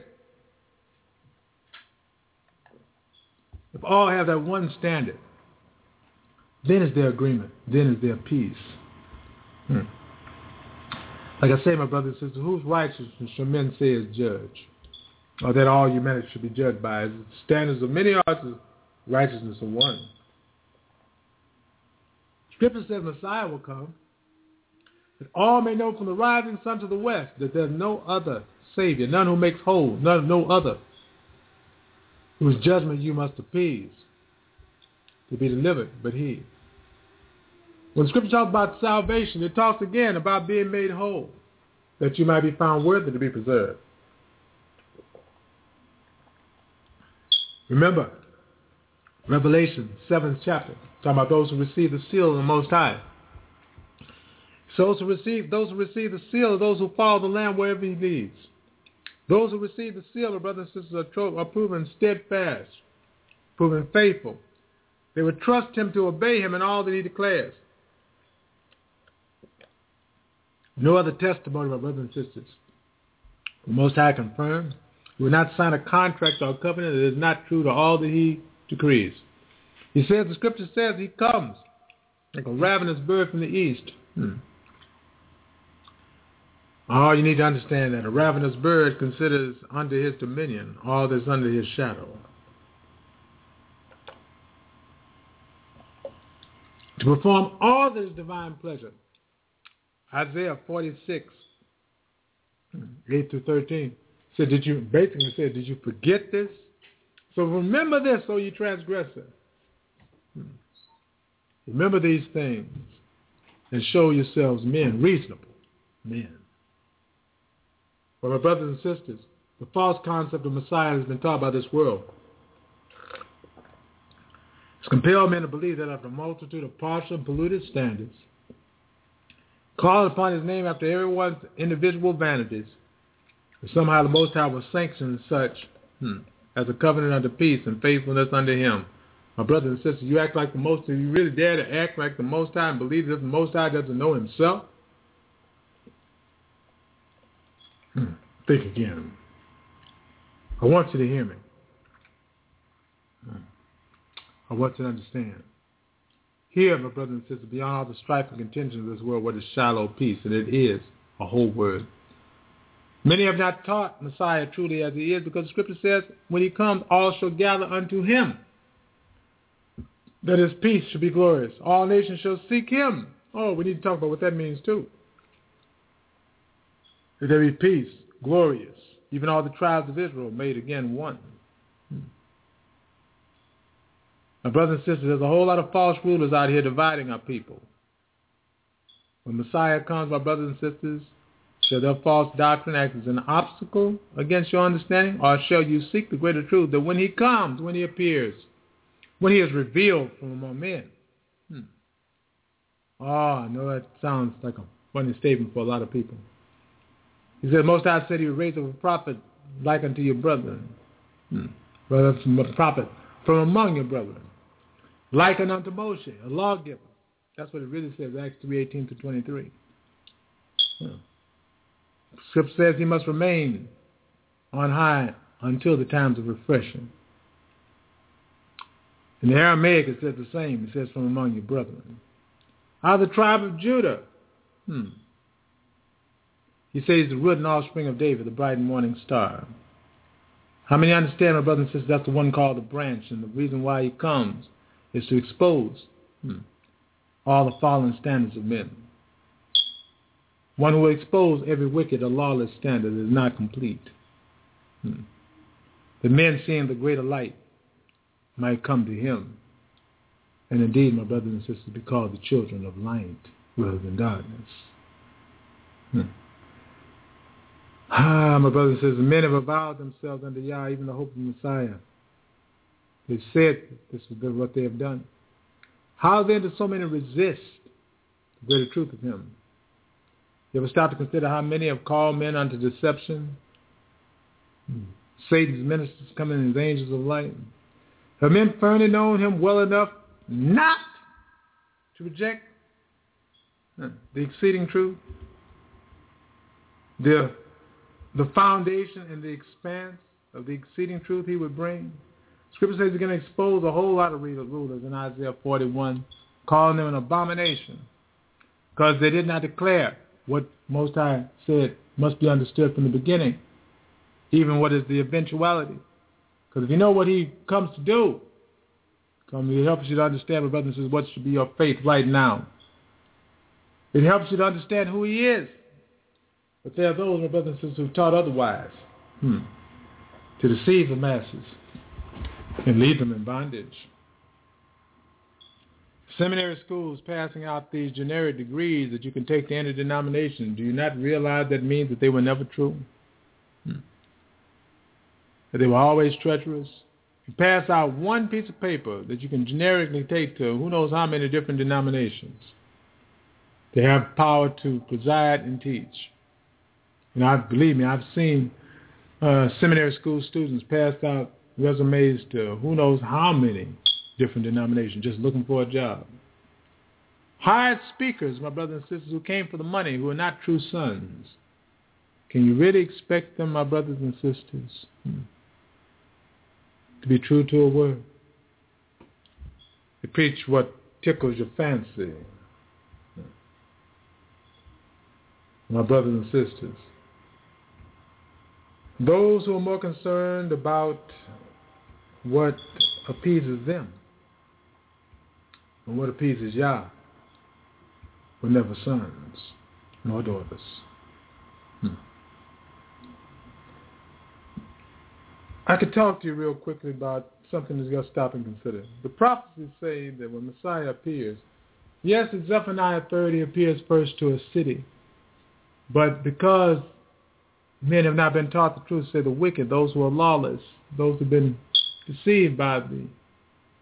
If all have that one standard, then is their agreement. Then is their peace. Like I say, my brothers and sisters, whose righteousness shall men say is judge? Or that all humanity should be judged by? Is it standards of many or is righteousness of one? Scripture says Messiah will come, that all may know from the rising sun to the west that there is no other Savior, none who makes whole, no other whose judgment you must appease to be delivered but he. When Scripture talks about salvation, it talks again about being made whole, that you might be found worthy to be preserved. Remember, Revelation 7th chapter, talking about those who receive the seal of the Most High. Those who receive the seal are those who follow the Lamb wherever he leads. Those who receive the seal, my brothers and sisters, are proven steadfast, proven faithful. They would trust him to obey him in all that he declares. No other testimony, my brothers and sisters. The Most High confirmed. He will not sign a contract or a covenant that is not true to all that he decrees. He says, the scripture says he comes like a ravenous bird from the east. Oh, you need to understand that a ravenous bird considers under his dominion all that's under his shadow. To perform all that is divine pleasure. Isaiah 46, 8 through 13. Said, did you forget this? So remember this, O ye transgressor. Remember these things and show yourselves men, reasonable men. But my brothers and sisters, the false concept of Messiah has been taught by this world. It's compelled men to believe that after a multitude of partial and polluted standards, called upon his name after everyone's individual vanities, that somehow the Most High will sanction such as a covenant unto peace and faithfulness unto him. My brothers and sisters, you act like the Most High. You really dare to act like the Most High and believe that the Most High doesn't know himself? Think again. I want you to hear me. I want you to understand. Here, my brothers and sisters, beyond all the strife and contention of this world, what is shallow peace, and it is a whole word. Many have not taught Messiah truly as he is, because the scripture says, when he comes, all shall gather unto him, that his peace shall be glorious. All nations shall seek him. Oh, we need to talk about what that means too. That there be peace, glorious, even all the tribes of Israel made again one. My brothers and sisters, there's a whole lot of false rulers out here dividing our people. When Messiah comes, my brothers and sisters, shall their false doctrine act as an obstacle against your understanding, or shall you seek the greater truth that when he comes, when he appears, when he is revealed from among men? Oh, I know that sounds like a funny statement for a lot of people. He said, Most High said he would raise up a prophet like unto your brethren. Brother, a prophet from among your brethren. Likened unto Moshe, a lawgiver. That's what it really says, Acts 3:18-23. Scripture says he must remain on high until the times of refreshing. In the Aramaic it says the same. It says from among your brethren. Out of the tribe of Judah. He says he's the root and offspring of David, the bright and morning star. How many understand, my brothers and sisters, that's the one called the branch, and the reason why he comes is to expose all the fallen standards of men. One who will expose every wicked or lawless standard is not complete. The men seeing the greater light might come to him, and indeed, my brothers and sisters, be called the children of light rather than darkness. My brothers and sisters, men have avowed themselves unto Yah, even the hope of the Messiah. They said this was what they have done. How then do so many resist the greater truth of him? You ever stop to consider how many have called men unto deception? Satan's ministers coming as angels of light. Have men firmly known him well enough not to reject the exceeding truth? The foundation and the expanse of the exceeding truth he would bring? Scripture says he's going to expose a whole lot of rulers in Isaiah 41, calling them an abomination, because they did not declare what Most High said must be understood from the beginning, even what is the eventuality. Because if you know what he comes to do, it helps you to understand, my brothers and sisters, what should be your faith right now. It helps you to understand who he is. But there are those, my brothers and sisters, who taught otherwise, to deceive the masses and leave them in bondage. Seminary schools passing out these generic degrees that you can take to any denomination, do you not realize that means that they were never true? That they were always treacherous? You pass out one piece of paper that you can generically take to who knows how many different denominations. They have power to preside and teach. And believe me, I've seen seminary school students pass out resumes to who knows how many different denominations just looking for a job. Hired speakers, my brothers and sisters, who came for the money, who are not true sons. Can you really expect them, my brothers and sisters, to be true to a word? They preach what tickles your fancy. My brothers and sisters, those who are more concerned about what appeases them and what appeases Yah were never sons nor daughters. I could talk to you real quickly about something that's got to stop and consider. The prophecies say that when Messiah appears, yes, in Zephaniah 30 appears first to a city, but because men have not been taught the truth, say the wicked, those who are lawless, those who have been deceived by the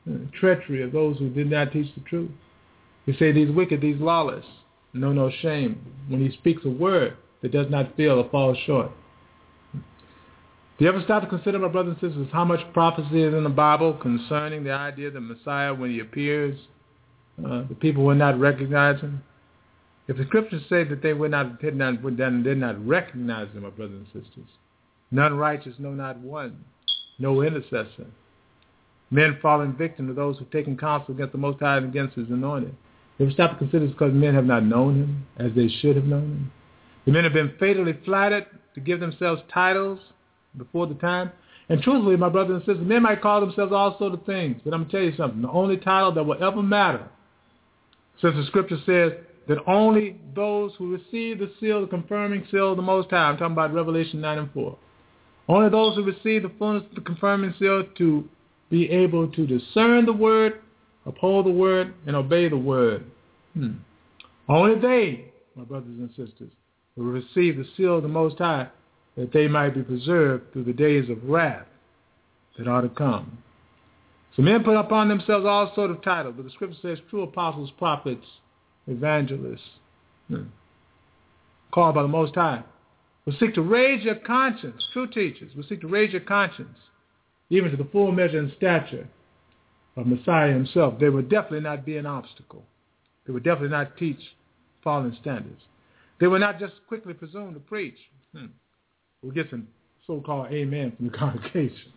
treachery of those who did not teach the truth. He said these wicked, these lawless, know no shame when he speaks a word that does not fail or fall short. Do you ever stop to consider, my brothers and sisters, how much prophecy is in the Bible concerning the idea that Messiah, when he appears, the people will not recognize him? If the scriptures say that they did not recognize him, my brothers and sisters, none righteous, no, not one, no intercessor, men falling victim to those who have taken counsel against the Most High and against his anointed. You ever stop to consider this because men have not known him as they should have known him? The men have been fatally flattered to give themselves titles before the time. And truthfully, my brothers and sisters, men might call themselves all sorts of things. But I'm going to tell you something. The only title that will ever matter, since the scripture says that only those who receive the seal, the confirming seal of the Most High, I'm talking about Revelation 9 and 4, only those who receive the fullness of the confirming seal to be able to discern the word, uphold the word, and obey the word. Only they, my brothers and sisters, will receive the seal of the Most High, that they might be preserved through the days of wrath that are to come. So men put upon themselves all sorts of titles, but the scripture says true apostles, prophets, evangelists, called by the Most High, will seek to raise your conscience, true teachers, will seek to raise your conscience, even to the full measure and stature of Messiah himself. They would definitely not be an obstacle. They would definitely not teach fallen standards. They would not just quickly presume to preach. We'll get some so-called amen from the congregation.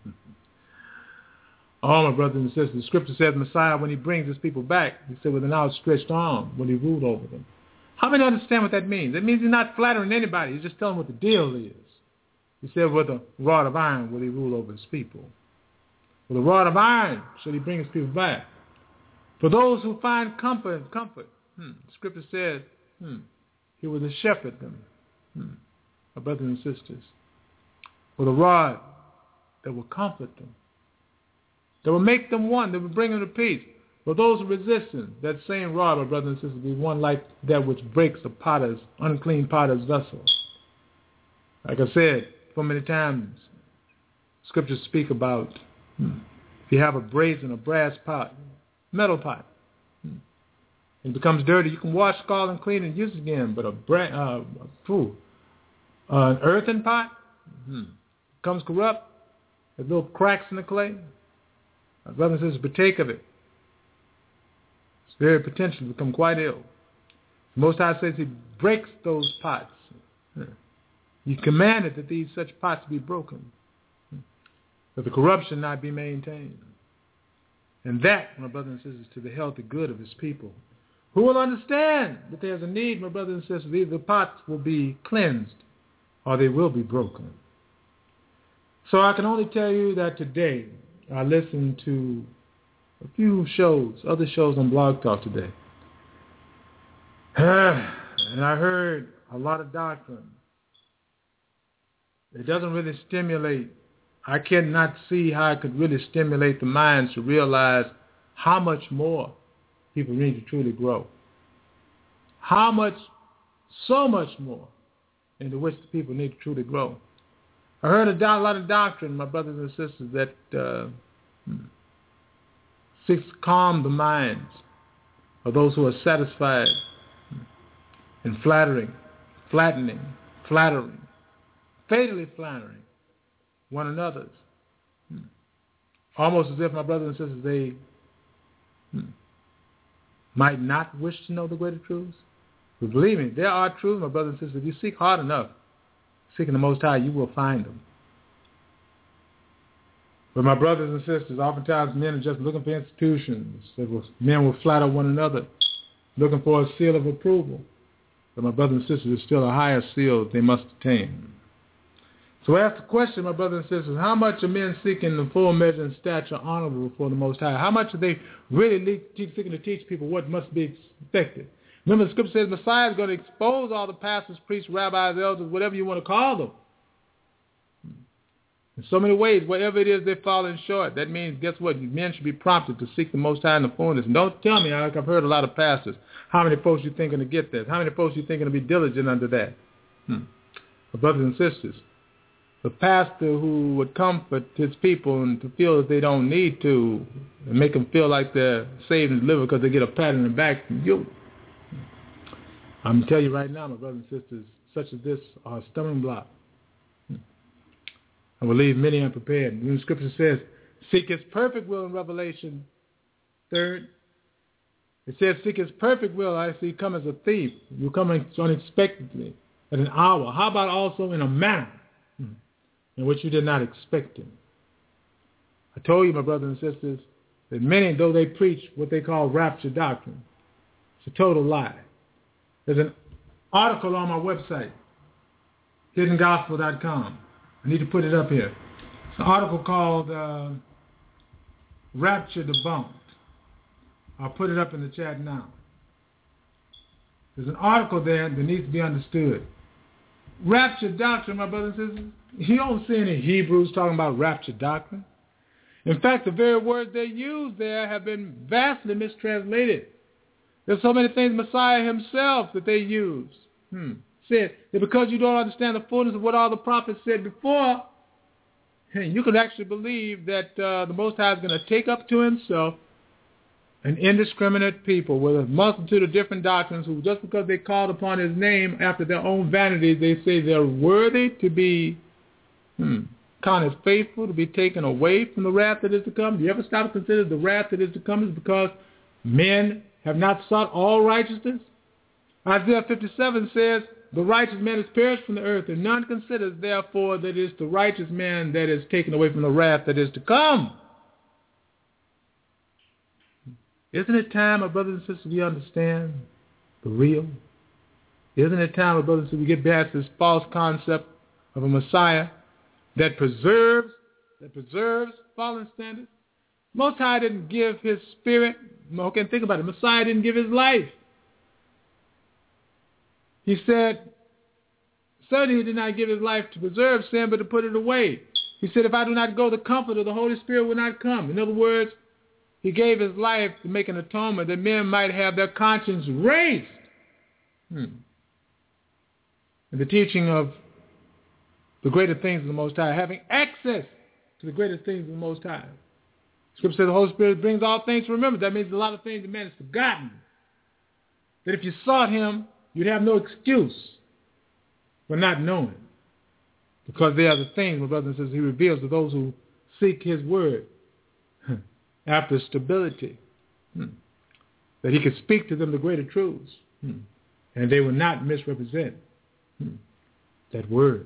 Oh, my brothers and sisters, the scripture says Messiah, when he brings his people back, he said with an outstretched arm when he ruled over them. How many understand what that means? It means he's not flattering anybody. He's just telling what the deal is. He said with a rod of iron will he rule over his people. With a rod of iron shall he bring his people back. For those who find comfort, the scripture says he will shepherd them. My brothers and sisters, with a rod that will comfort them, that will make them one, that will bring them to peace. For those who resist him, that same rod, my brothers and sisters, will be one like that which breaks a unclean potter's vessel. Like I said, so many times, scriptures speak about if you have a brass pot, metal pot, it becomes dirty, you can wash, scald, and clean and use it again, but an earthen pot becomes corrupt. There's little cracks in the clay. My brothers and sisters, partake of it. It's very potential to become quite ill. The Most High says he breaks those pots. He commanded that these such pots be broken, that the corruption not be maintained. And that, my brothers and sisters, to the healthy good of his people, who will understand that there's a need, my brothers and sisters, either the pots will be cleansed or they will be broken. So I can only tell you that today I listened to a few shows, other shows on Blog Talk today. And I heard a lot of doctrine. It doesn't really stimulate. I cannot see how it could really stimulate the minds to realize how much more people need to truly grow. How much, so much more, into which the people need to truly grow. I heard a lot of doctrine, my brothers and sisters, that seeks to calm the minds of those who are satisfied in flattering, fatally flattering one another's. Almost as if, my brothers and sisters, they might not wish to know the greater truths. But believe me, there are truths, my brothers and sisters. If you seek hard enough, seeking the Most High, you will find them. But my brothers and sisters, oftentimes men are just looking for institutions. Men will flatter one another, looking for a seal of approval. But my brothers and sisters, there's still a higher seal that they must attain. So I ask the question, my brothers and sisters, how much are men seeking the full measure and stature honorable before the Most High? How much are they really seeking to teach people what must be expected? Remember, the scripture says Messiah is going to expose all the pastors, priests, rabbis, elders, whatever you want to call them. In so many ways, whatever it is they're falling short, that means, guess what? Men should be prompted to seek the Most High in the fullness. And don't tell me, like I've heard a lot of pastors, how many folks you think are going to get this? How many folks you think are going to be diligent under that? My brothers and sisters, the pastor who would comfort his people and to feel that they don't need to, and make them feel like they're saved and delivered because they get a pat on the back from you. I'm going to tell you right now, my brothers and sisters, such as this are a stumbling block. I will leave many unprepared. The scripture says, seek his perfect will in Revelation 3. It says, seek his perfect will. I see come as a thief. You come unexpectedly at an hour. How about also in a manner in which you did not expect him? I told you, my brothers and sisters, that many, though they preach what they call rapture doctrine, it's a total lie. There's an article on my website, hiddengospel.com. I need to put it up here. It's an article called Rapture Debunked. I'll put it up in the chat now. There's an article there that needs to be understood. Rapture doctrine, my brothers and sisters, you don't see any Hebrews talking about rapture doctrine. In fact, the very words they use there have been vastly mistranslated. There's so many things Messiah himself that they use. Said that because you don't understand the fullness of what all the prophets said before, you could actually believe that the Most High is going to take up to himself an indiscriminate people with a multitude of different doctrines who, just because they called upon his name after their own vanity, they say they're worthy to be counted faithful, to be taken away from the wrath that is to come. Do you ever stop to consider the wrath that is to come is because men have not sought all righteousness? Isaiah 57 says, the righteous man is perished from the earth, and none considers, therefore, that it is the righteous man that is taken away from the wrath that is to come. Isn't it time, my brothers and sisters, we understand the real? Isn't it time, my brothers and sisters, we get past this false concept of a Messiah that preserves fallen standards? Most High didn't give his spirit. Okay, think about it. Messiah didn't give his life. He said, certainly he did not give his life to preserve sin, but to put it away. He said, if I do not go, the Comforter, the Holy Spirit, will not come. In other words, he gave his life to make an atonement that men might have their conscience raised. And the teaching of the greater things of the Most High, having access to the greater things of the Most High. Scripture says the Holy Spirit brings all things to remember. That means a lot of things the man has forgotten. That if you sought him, you'd have no excuse for not knowing. Because they are the things, my brothers and sisters, he reveals to those who seek his word after stability. That he could speak to them the greater truths. And they will not misrepresent that word.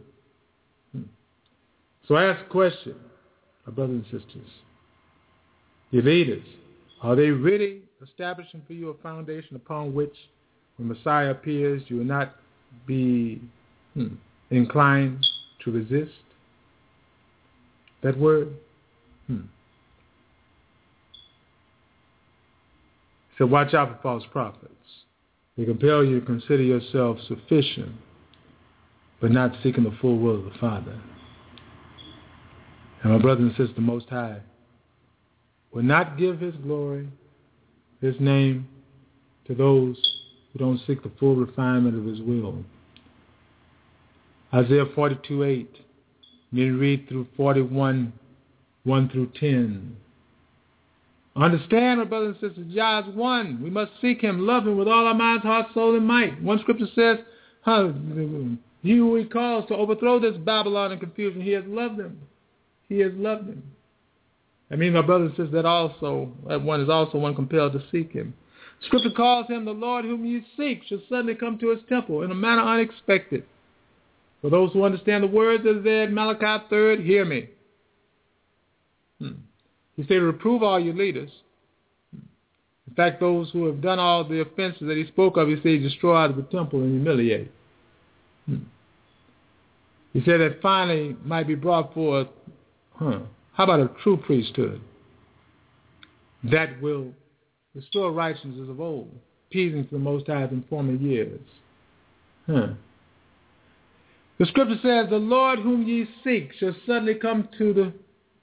So I ask a question, my brothers and sisters. Your leaders, are they really establishing for you a foundation upon which, when Messiah appears, you will not be inclined to resist that word? So watch out for false prophets. They compel you to consider yourself sufficient, but not seeking the full will of the Father. And my brothers and sisters, the Most High will not give his glory, his name, to those who don't seek the full refinement of his will. Isaiah 42:8. You read through 41, 1 through 10. Understand, my brothers and sisters, Yah is one. We must seek him, love him with all our minds, heart, soul, and might. One scripture says, he who he calls to overthrow this Babylon and confusion, he has loved them. He has loved them. I mean, my brothers and sisters, that one is also one compelled to seek him. Scripture calls him the Lord whom you seek shall suddenly come to his temple in a manner unexpected. For those who understand the words that are there in Malachi 3, hear me. He said, reprove all your leaders. In fact, those who have done all the offenses that he spoke of, he said, destroy out of the temple and humiliate. He said that finally might be brought forth, how about a true priesthood that will restore righteousness as of old, appeasing to the Most High in former years? The scripture says, the Lord whom ye seek shall suddenly come to the...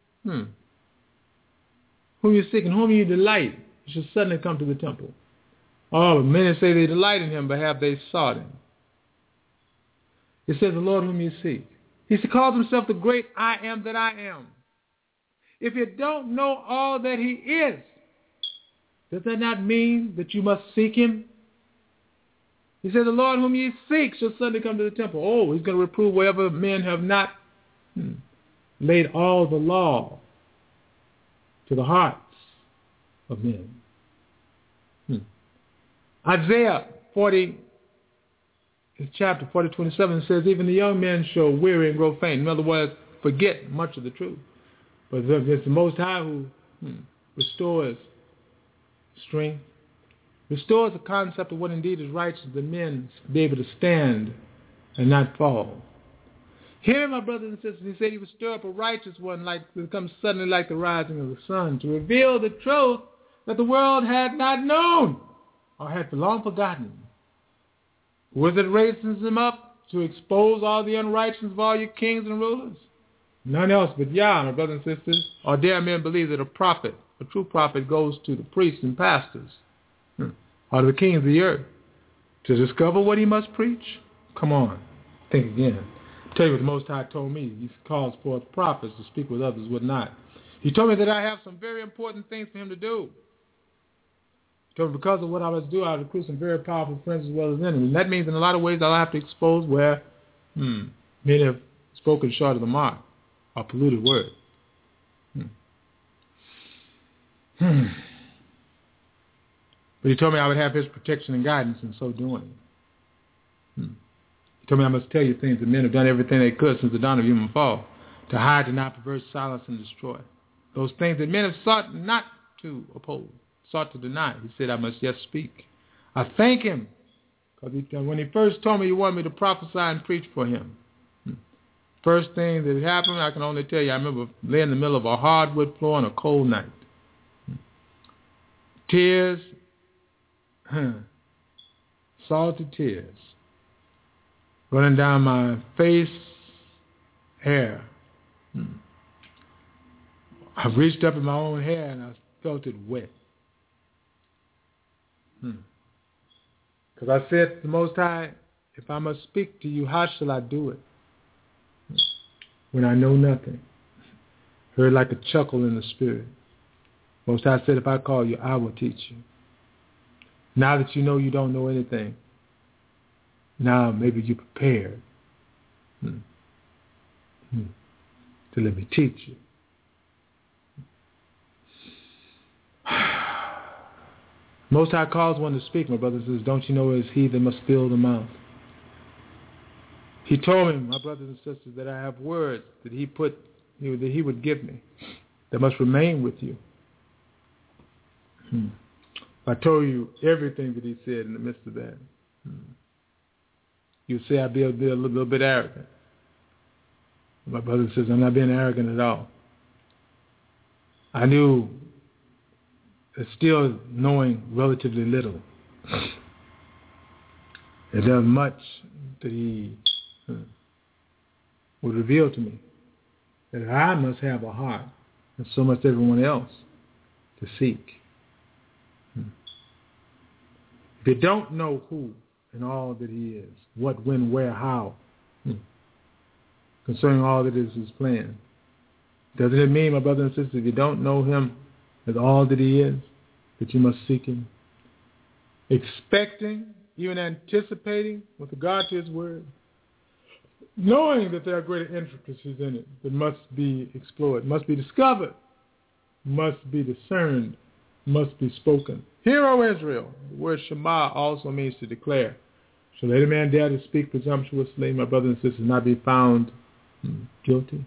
Whom you seek and whom you delight shall suddenly come to the temple. Oh, many say they delight in him, but have they sought him? It says the Lord whom you seek. He calls himself the great I am that I am. If you don't know all that he is, does that not mean that you must seek him? He said, the Lord whom ye seek shall suddenly come to the temple. Oh, he's going to reprove wherever men have not laid all the law to the hearts of men. Isaiah 40, chapter 40, 27 says, even the young men shall weary and grow faint. In other words, forget much of the truth. But it's the Most High who restores strength, restores the concept of what indeed is righteous, that men be able to stand and not fall. Here, my brothers and sisters, he said he would stir up a righteous one to come suddenly like the rising of the sun, to reveal the truth that the world had not known or had long forgotten. Was it raising him up to expose all the unrighteousness of all your kings and rulers? None else but Yah, my brothers and sisters. Or dare men believe that a prophet, a true prophet, goes to the priests and pastors, or to the kings of the earth, to discover what he must preach? Come on, think again. I'll tell you what the Most High told me. He calls forth prophets to speak with others would not. He told me that I have some very important things for him to do. He told me because of what I must do, I will recruit some very powerful friends as well as enemies. And that means in a lot of ways I'll have to expose where many have spoken short of the mark, or polluted word. But he told me I would have his protection and guidance in so doing. He told me I must tell you things that men have done everything they could since the dawn of human fall, to hide, deny, perverse, silence, and destroy. Those things that men have sought not to oppose, sought to deny. He said I must yet speak. I thank him, because when he first told me he wanted me to prophesy and preach for him, first thing that happened, I can only tell you, I remember laying in the middle of a hardwood floor on a cold night. Tears, salty tears, running down my face, hair. I reached up in my own hair and I felt it wet. Because I said to the Most High, if I must speak to you, how shall I do it? When I know nothing. Heard like a chuckle in the spirit. Most High said, if I call you, I will teach you. Now that you know you don't know anything, now maybe you're prepared to let me teach you. Most High calls one to speak, my brother says, don't you know it is he that must fill the mouth? He told me, my brothers and sisters, that I have words that he would give me that must remain with you. I told you everything that he said in the midst of that. You say I'd be a little bit arrogant. My brother says, I'm not being arrogant at all. I knew, still knowing relatively little, and there's much that he would reveal to me, that I must have a heart, and so must everyone else, to seek. If you don't know who and all that he is, what, when, where, how, concerning all that is his plan, doesn't it mean, my brothers and sisters, if you don't know him as all that he is, that you must seek him? Expecting, even anticipating with regard to his word, knowing that there are greater intricacies in it that must be explored, must be discovered, must be discerned, must be spoken. Hear, O Israel, the word Shema also means to declare. Shall any man dare to speak presumptuously, my brothers and sisters, not be found guilty?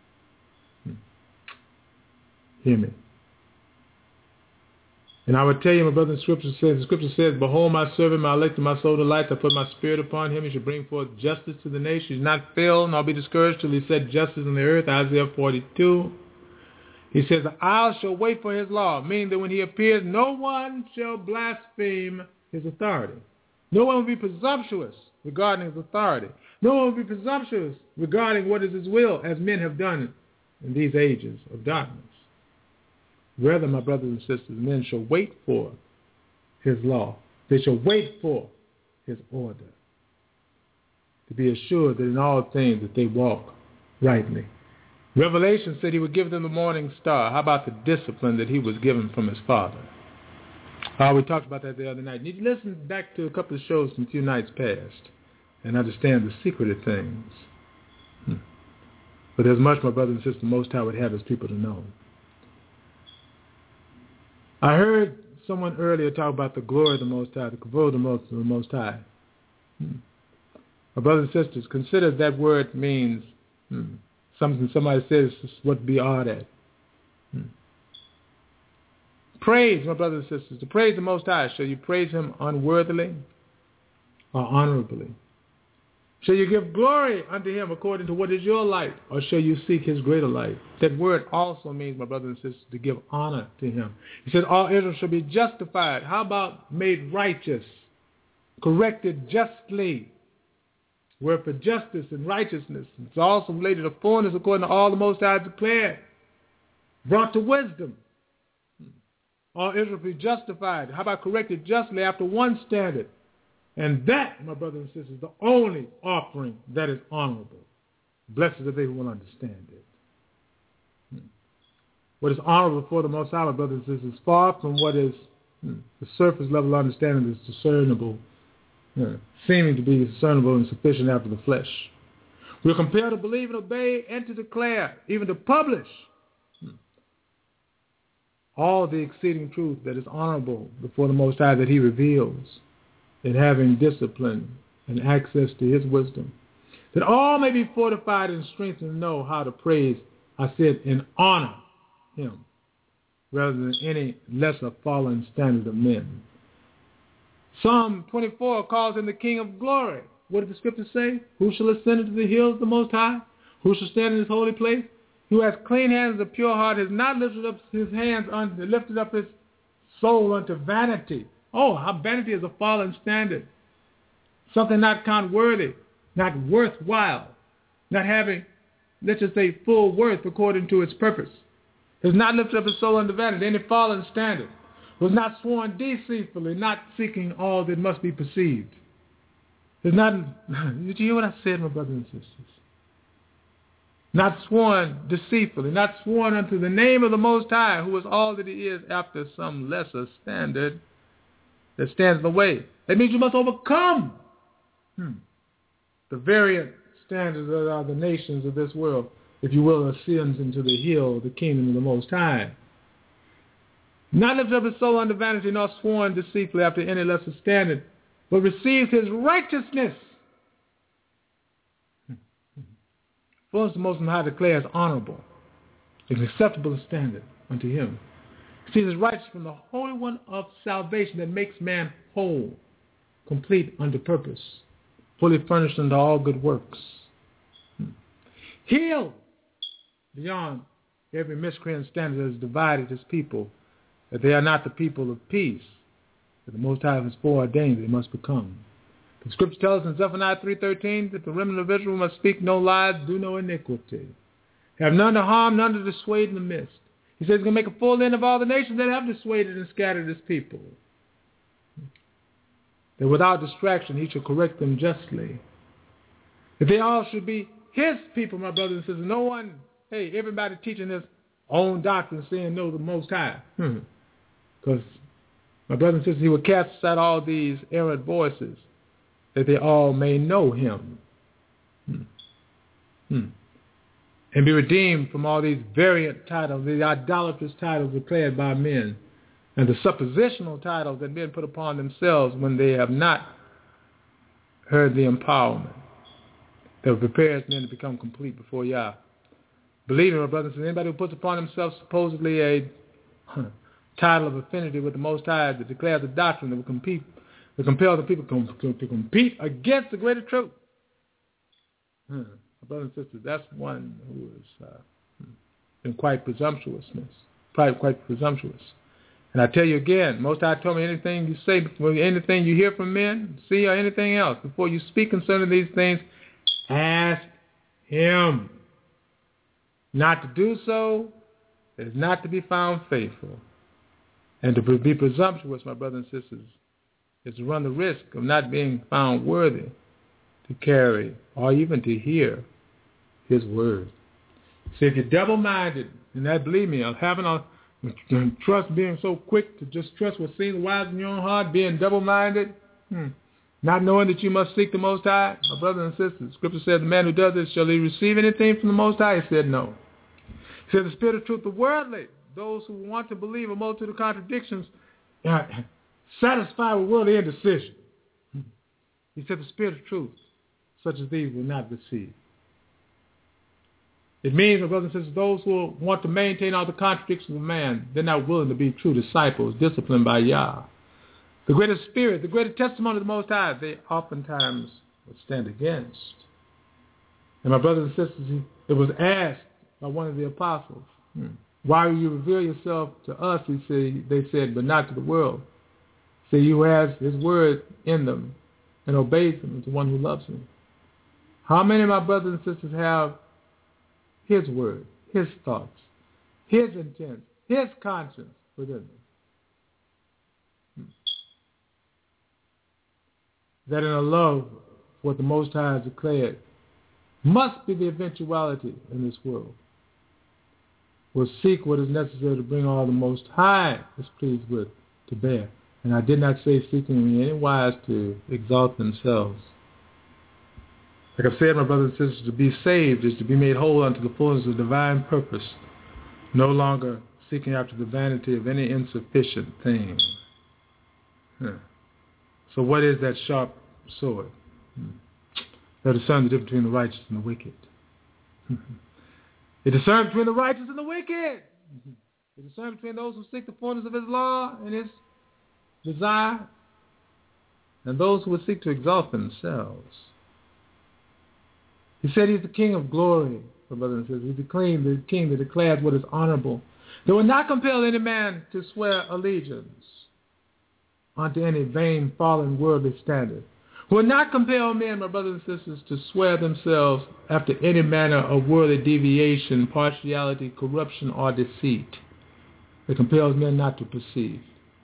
Hear me. And I would tell you, my brother, the scripture says, behold my servant, my elect, and my soul delights. I put my spirit upon him. He shall bring forth justice to the nations. He shall not fail, nor be discouraged till he set justice in the earth. Isaiah 42. He says, the isles shall wait for his law, meaning that when he appears, no one shall blaspheme his authority. No one will be presumptuous regarding his authority. No one will be presumptuous regarding what is his will, as men have done in these ages of darkness. Rather, my brothers and sisters, men shall wait for his law. They shall wait for his order, to be assured that in all things that they walk rightly. Revelation said he would give them the morning star. How about the discipline that he was given from his Father? We talked about that the other night. You need to listen back to a couple of shows from a few nights past and understand the secret of things. But there's much, my brothers and sisters, the Most High would have his people to know. I heard someone earlier talk about the glory of the Most High, the kavod of the Most High. My brothers and sisters, consider that word means something somebody says what to be awed at. Praise, my brothers and sisters, to praise the Most High. Shall you praise him unworthily or honorably? Shall you give glory unto him according to what is your light, or shall you seek his greater light? That word also means, my brothers and sisters, to give honor to him. He said all Israel shall be justified. How about made righteous, corrected justly? Word for justice and righteousness. It's also related to fullness according to all the Most High declared. Brought to wisdom. All Israel be justified. How about corrected justly after one standard? And that, my brothers and sisters, is the only offering that is honorable. Blessed are they who will understand it. What is honorable before the Most High, my brothers and sisters, is far from what is the surface level understanding is discernible, seeming to be discernible and sufficient after the flesh. We are compelled to believe and obey and to declare, even to publish, all the exceeding truth that is honorable before the Most High that he reveals, in having discipline and access to his wisdom, that all may be fortified and strengthened to know how to praise, I said, and honor him, rather than any lesser fallen standard of men. Psalm 24 calls him the King of glory. What did the scripture say? Who shall ascend into the hills of the Most High? Who shall stand in his holy place? Who has clean hands and a pure heart, has not lifted up his hands, lifted up his soul unto vanity. Oh, how vanity is a fallen standard. Something not count worthy, not worthwhile, not having, let's just say, full worth according to its purpose. Has not lifted up his soul unto vanity, any fallen standard. Was not sworn deceitfully, not seeking all that must be perceived. Has not, did you hear what I said, my brothers and sisters? Not sworn deceitfully, not sworn unto the name of the Most High, who is all that he is, after some lesser standard that stands in the way. That means you must overcome the variant standards that are the nations of this world, if you will, ascends into the hill of the kingdom of the Most High. Not lifted up his soul unto vanity, nor sworn deceitfully after any lesser standard, but receives his righteousness. Fullness the Most High declares honorable, is acceptable standard unto him. Receives his righteousness from the Holy One of salvation that makes man whole, complete unto purpose, fully furnished unto all good works. Healed beyond every miscreant standard that has divided his people, that they are not the people of peace, that the Most High has foreordained they must become. The scripture tells us in Zephaniah 3:13 that the remnant of Israel must speak no lies, do no iniquity, have none to harm, none to dissuade in the midst. He says he's going to make a full end of all the nations that have dissuaded and scattered his people. That without distraction he shall correct them justly. That they all should be his people, my brothers and sisters. No one, everybody teaching his own doctrine saying no to the Most High. Because, my brothers and sisters, he will cast aside all these errant voices, that they all may know him. And be redeemed from all these variant titles, the idolatrous titles declared by men, and the suppositional titles that men put upon themselves when they have not heard the empowerment that prepares men to become complete before Yah. Believing, my brothers and sisters, anybody who puts upon himself supposedly a title of affinity with the Most High that declares a doctrine that will compel the people to compete against the greater truth. My brothers and sisters, that's one who has been quite presumptuous. And I tell you again, Most High told me anything you say, anything you hear from men, see, or anything else, before you speak concerning these things, ask him. Not to do so is not to be found faithful. And to be presumptuous, my brothers and sisters, is to run the risk of not being found worthy to carry or even to hear his word. See, if you're double-minded, and that, believe me, having a trust, being so quick to just trust what seems wise in your own heart, being double-minded, not knowing that you must seek the Most High, my brothers and sisters, Scripture says, the man who does this, shall he receive anything from the Most High? He said no. He said the spirit of truth, the worldly, those who want to believe a multitude of contradictions, satisfied with worldly indecision. He said the spirit of truth, such as these will not receive. It means, my brothers and sisters, those who want to maintain all the contradictions of man, they're not willing to be true disciples, disciplined by Yah. The greater spirit, the greater testimony of the Most High, they oftentimes would stand against. And my brothers and sisters, it was asked by one of the apostles, why will you reveal yourself to us, they said, but not to the world? See, he who has his word in them and obeys him is the one who loves him. How many of my brothers and sisters have his word, his thoughts, his intent, his conscience within them? That in a love, what the Most High has declared, must be the eventuality in this world. Will seek what is necessary to bring all the Most High is pleased with to bear. And I did not say seeking in any wise to exalt themselves. Like I've said, my brothers and sisters, to be saved is to be made whole unto the fullness of divine purpose, no longer seeking after the vanity of any insufficient thing. So what is that sharp sword? That discerns the difference between the righteous and the wicked. It discerns between the righteous and the wicked. It discerns between those who seek the fullness of his law and his desire, and those who would seek to exalt themselves. He said he's the King of glory, my brothers and sisters. He's the King that declares what is honorable. They will not compel any man to swear allegiance unto any vain, fallen, worldly standard. Will not compel men, my brothers and sisters, to swear themselves after any manner of worldly deviation, partiality, corruption, or deceit. It compels men not to perceive.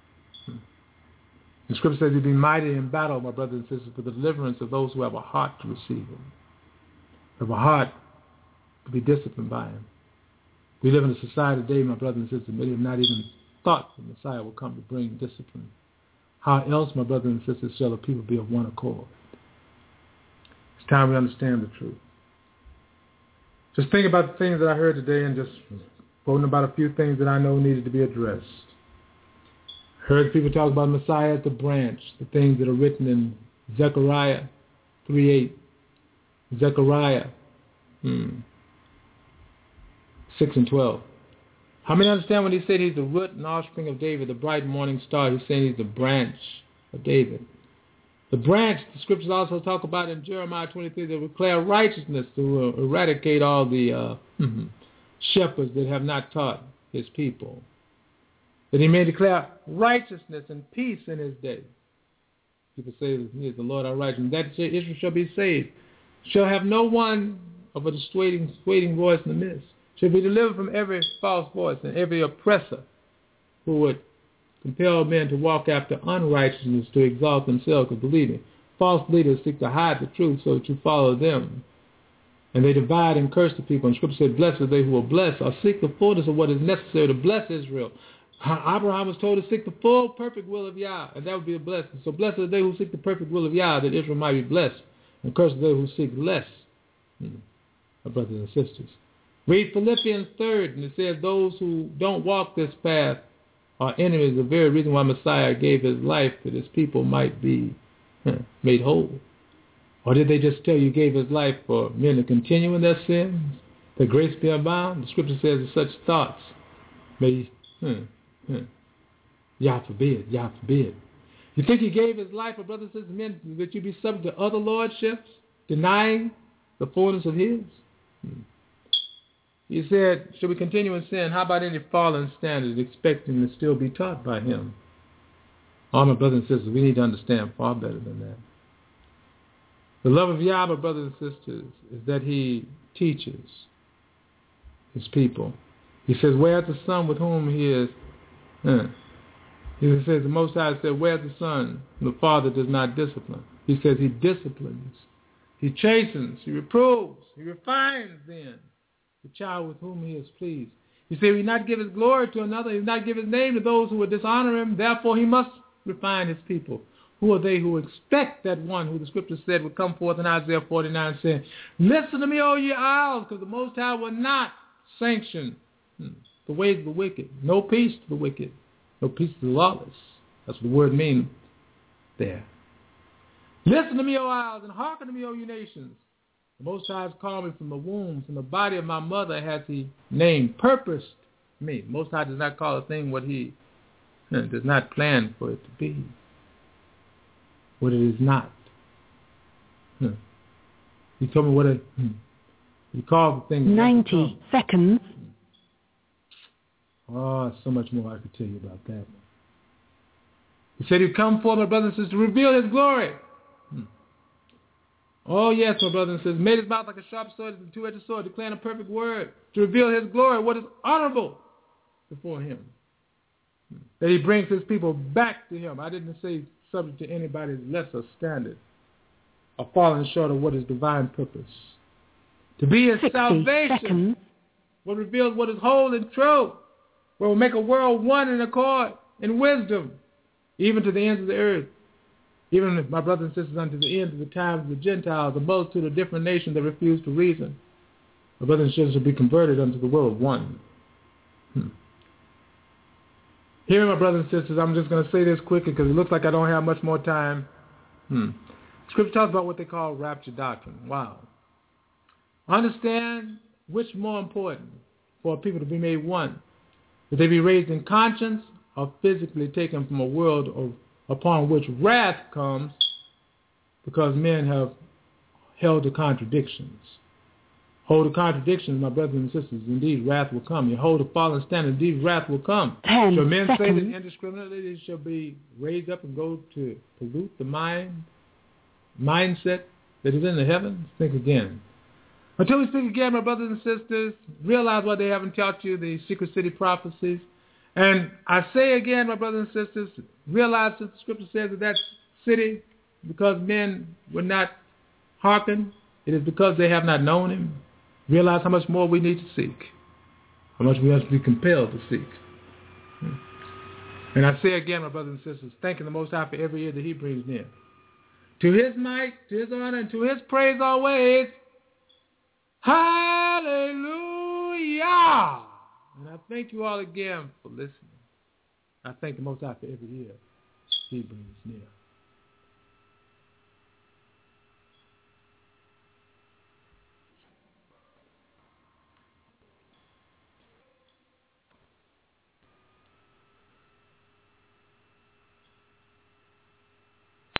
The Scripture says he'll be mighty in battle, my brothers and sisters, for the deliverance of those who have a heart to receive him, have a heart to be disciplined by him. We live in a society today, my brothers and sisters, many have not even thought the Messiah will come to bring discipline. How else, my brothers and sisters, shall the people be of one accord? It's time we understand the truth. Just think about the things that I heard today and just quoting about a few things that I know needed to be addressed. Heard people talk about Messiah as the branch, the things that are written in Zechariah 3:8, Zechariah 6 and 12. How many understand when he said he's the root and offspring of David, the bright morning star? He's saying he's the branch of David. The branch, the Scriptures also talk about in Jeremiah 23, that will declare righteousness to eradicate all the shepherds that have not taught his people. That he may declare righteousness and peace in his day. People say that he is the Lord our righteousness. That Israel shall be saved. Shall have no one of a dissuading voice in the midst. Shall be delivered from every false voice and every oppressor who would compel men to walk after unrighteousness to exalt themselves. Because believe me, false leaders seek to hide the truth so that you follow them. And they divide and curse the people. And Scripture said, blessed are they who will bless or seek the fullness of what is necessary to bless Israel. Abraham was told to seek the full, perfect will of Yah, and that would be a blessing. So blessed are they who seek the perfect will of Yah, that Israel might be blessed. And cursed are they who seek less, my brothers and sisters. Read Philippians 3, and it says those who don't walk this path are enemies, the very reason why Messiah gave his life, that his people might be made whole. Or did they just tell you he gave his life for men to continue in their sins, that grace be abound? The Scripture says that such thoughts may, Yah forbid, Yah forbid. You think he gave his life for brothers and sisters, men, that you be subject to other lordships, denying the fullness of his? He said, should we continue in sin? How about any fallen standard, expecting to still be taught by him? All my brothers and sisters, we need to understand far better than that. The love of Yah, my brothers and sisters, is that he teaches his people. He says, where is the Son with whom he is? He says, the Most High said, where is the Son? The Father does not discipline. He says he disciplines He chastens, he reproves, he refines then the child with whom he is pleased. He said he will not give his glory to another, he will not give his name to those who would dishonor him. Therefore he must refine his people. Who are they who expect that one who the scripture said would come forth in Isaiah 49 saying, listen to me, O ye isles, because the Most High will not sanction the ways of the wicked. No peace to the wicked. No peace to the lawless. That's what the word means there. Listen to me, O isles, and hearken to me, O you nations. The Most High has called me from the womb, from the body of my mother has he named, purposed me. The Most High does not call a thing what he does not plan for it to be, what it is not. He told me what he called the thing. 90 seconds. Oh, so much more I could tell you about that. He said he'd come forth, my brothers and sisters, to reveal his glory. Oh, yes, my brothers and sisters, made his mouth like a sharp sword, a two-edged sword, declaring a perfect word, to reveal his glory, what is honorable before him. That he brings his people back to him. I didn't say subject to anybody's lesser standard or falling short of what is divine purpose. To be his salvation, seconds. what reveals what is whole and true, what will make a world one in accord in wisdom, even to the ends of the earth. Even, my brothers and sisters, unto the end of the times of the Gentiles, a multitude of different nations that refuse to reason. My brothers and sisters will be converted unto the will of one. Here, my brothers and sisters, I'm just going to say this quickly because it looks like I don't have much more time. Scripture talks about what they call rapture doctrine. Wow. Understand which more important for people to be made one. That they be raised in conscience or physically taken from a world upon which wrath comes because men have held to contradictions. Hold to contradictions, my brothers and sisters. Indeed, wrath will come. You hold a fallen standard, indeed, wrath will come. 10 shall men seconds. say that indiscriminately they shall be raised up and go to pollute the mindset that is in the heavens? Think again. Until we speak again, my brothers and sisters, realize why they haven't taught you the secret city prophecies. And I say again, my brothers and sisters, realize that the scripture says that city, because men would not hearken, it is because they have not known him. Realize how much more we need to seek, how much we have to be compelled to seek. And I say again, my brothers and sisters, thanking the Most High for every year that he brings near. To his might, to his honor, and to his praise always. Hallelujah! And I thank you all again for listening. I thank the Most High for every year he brings near.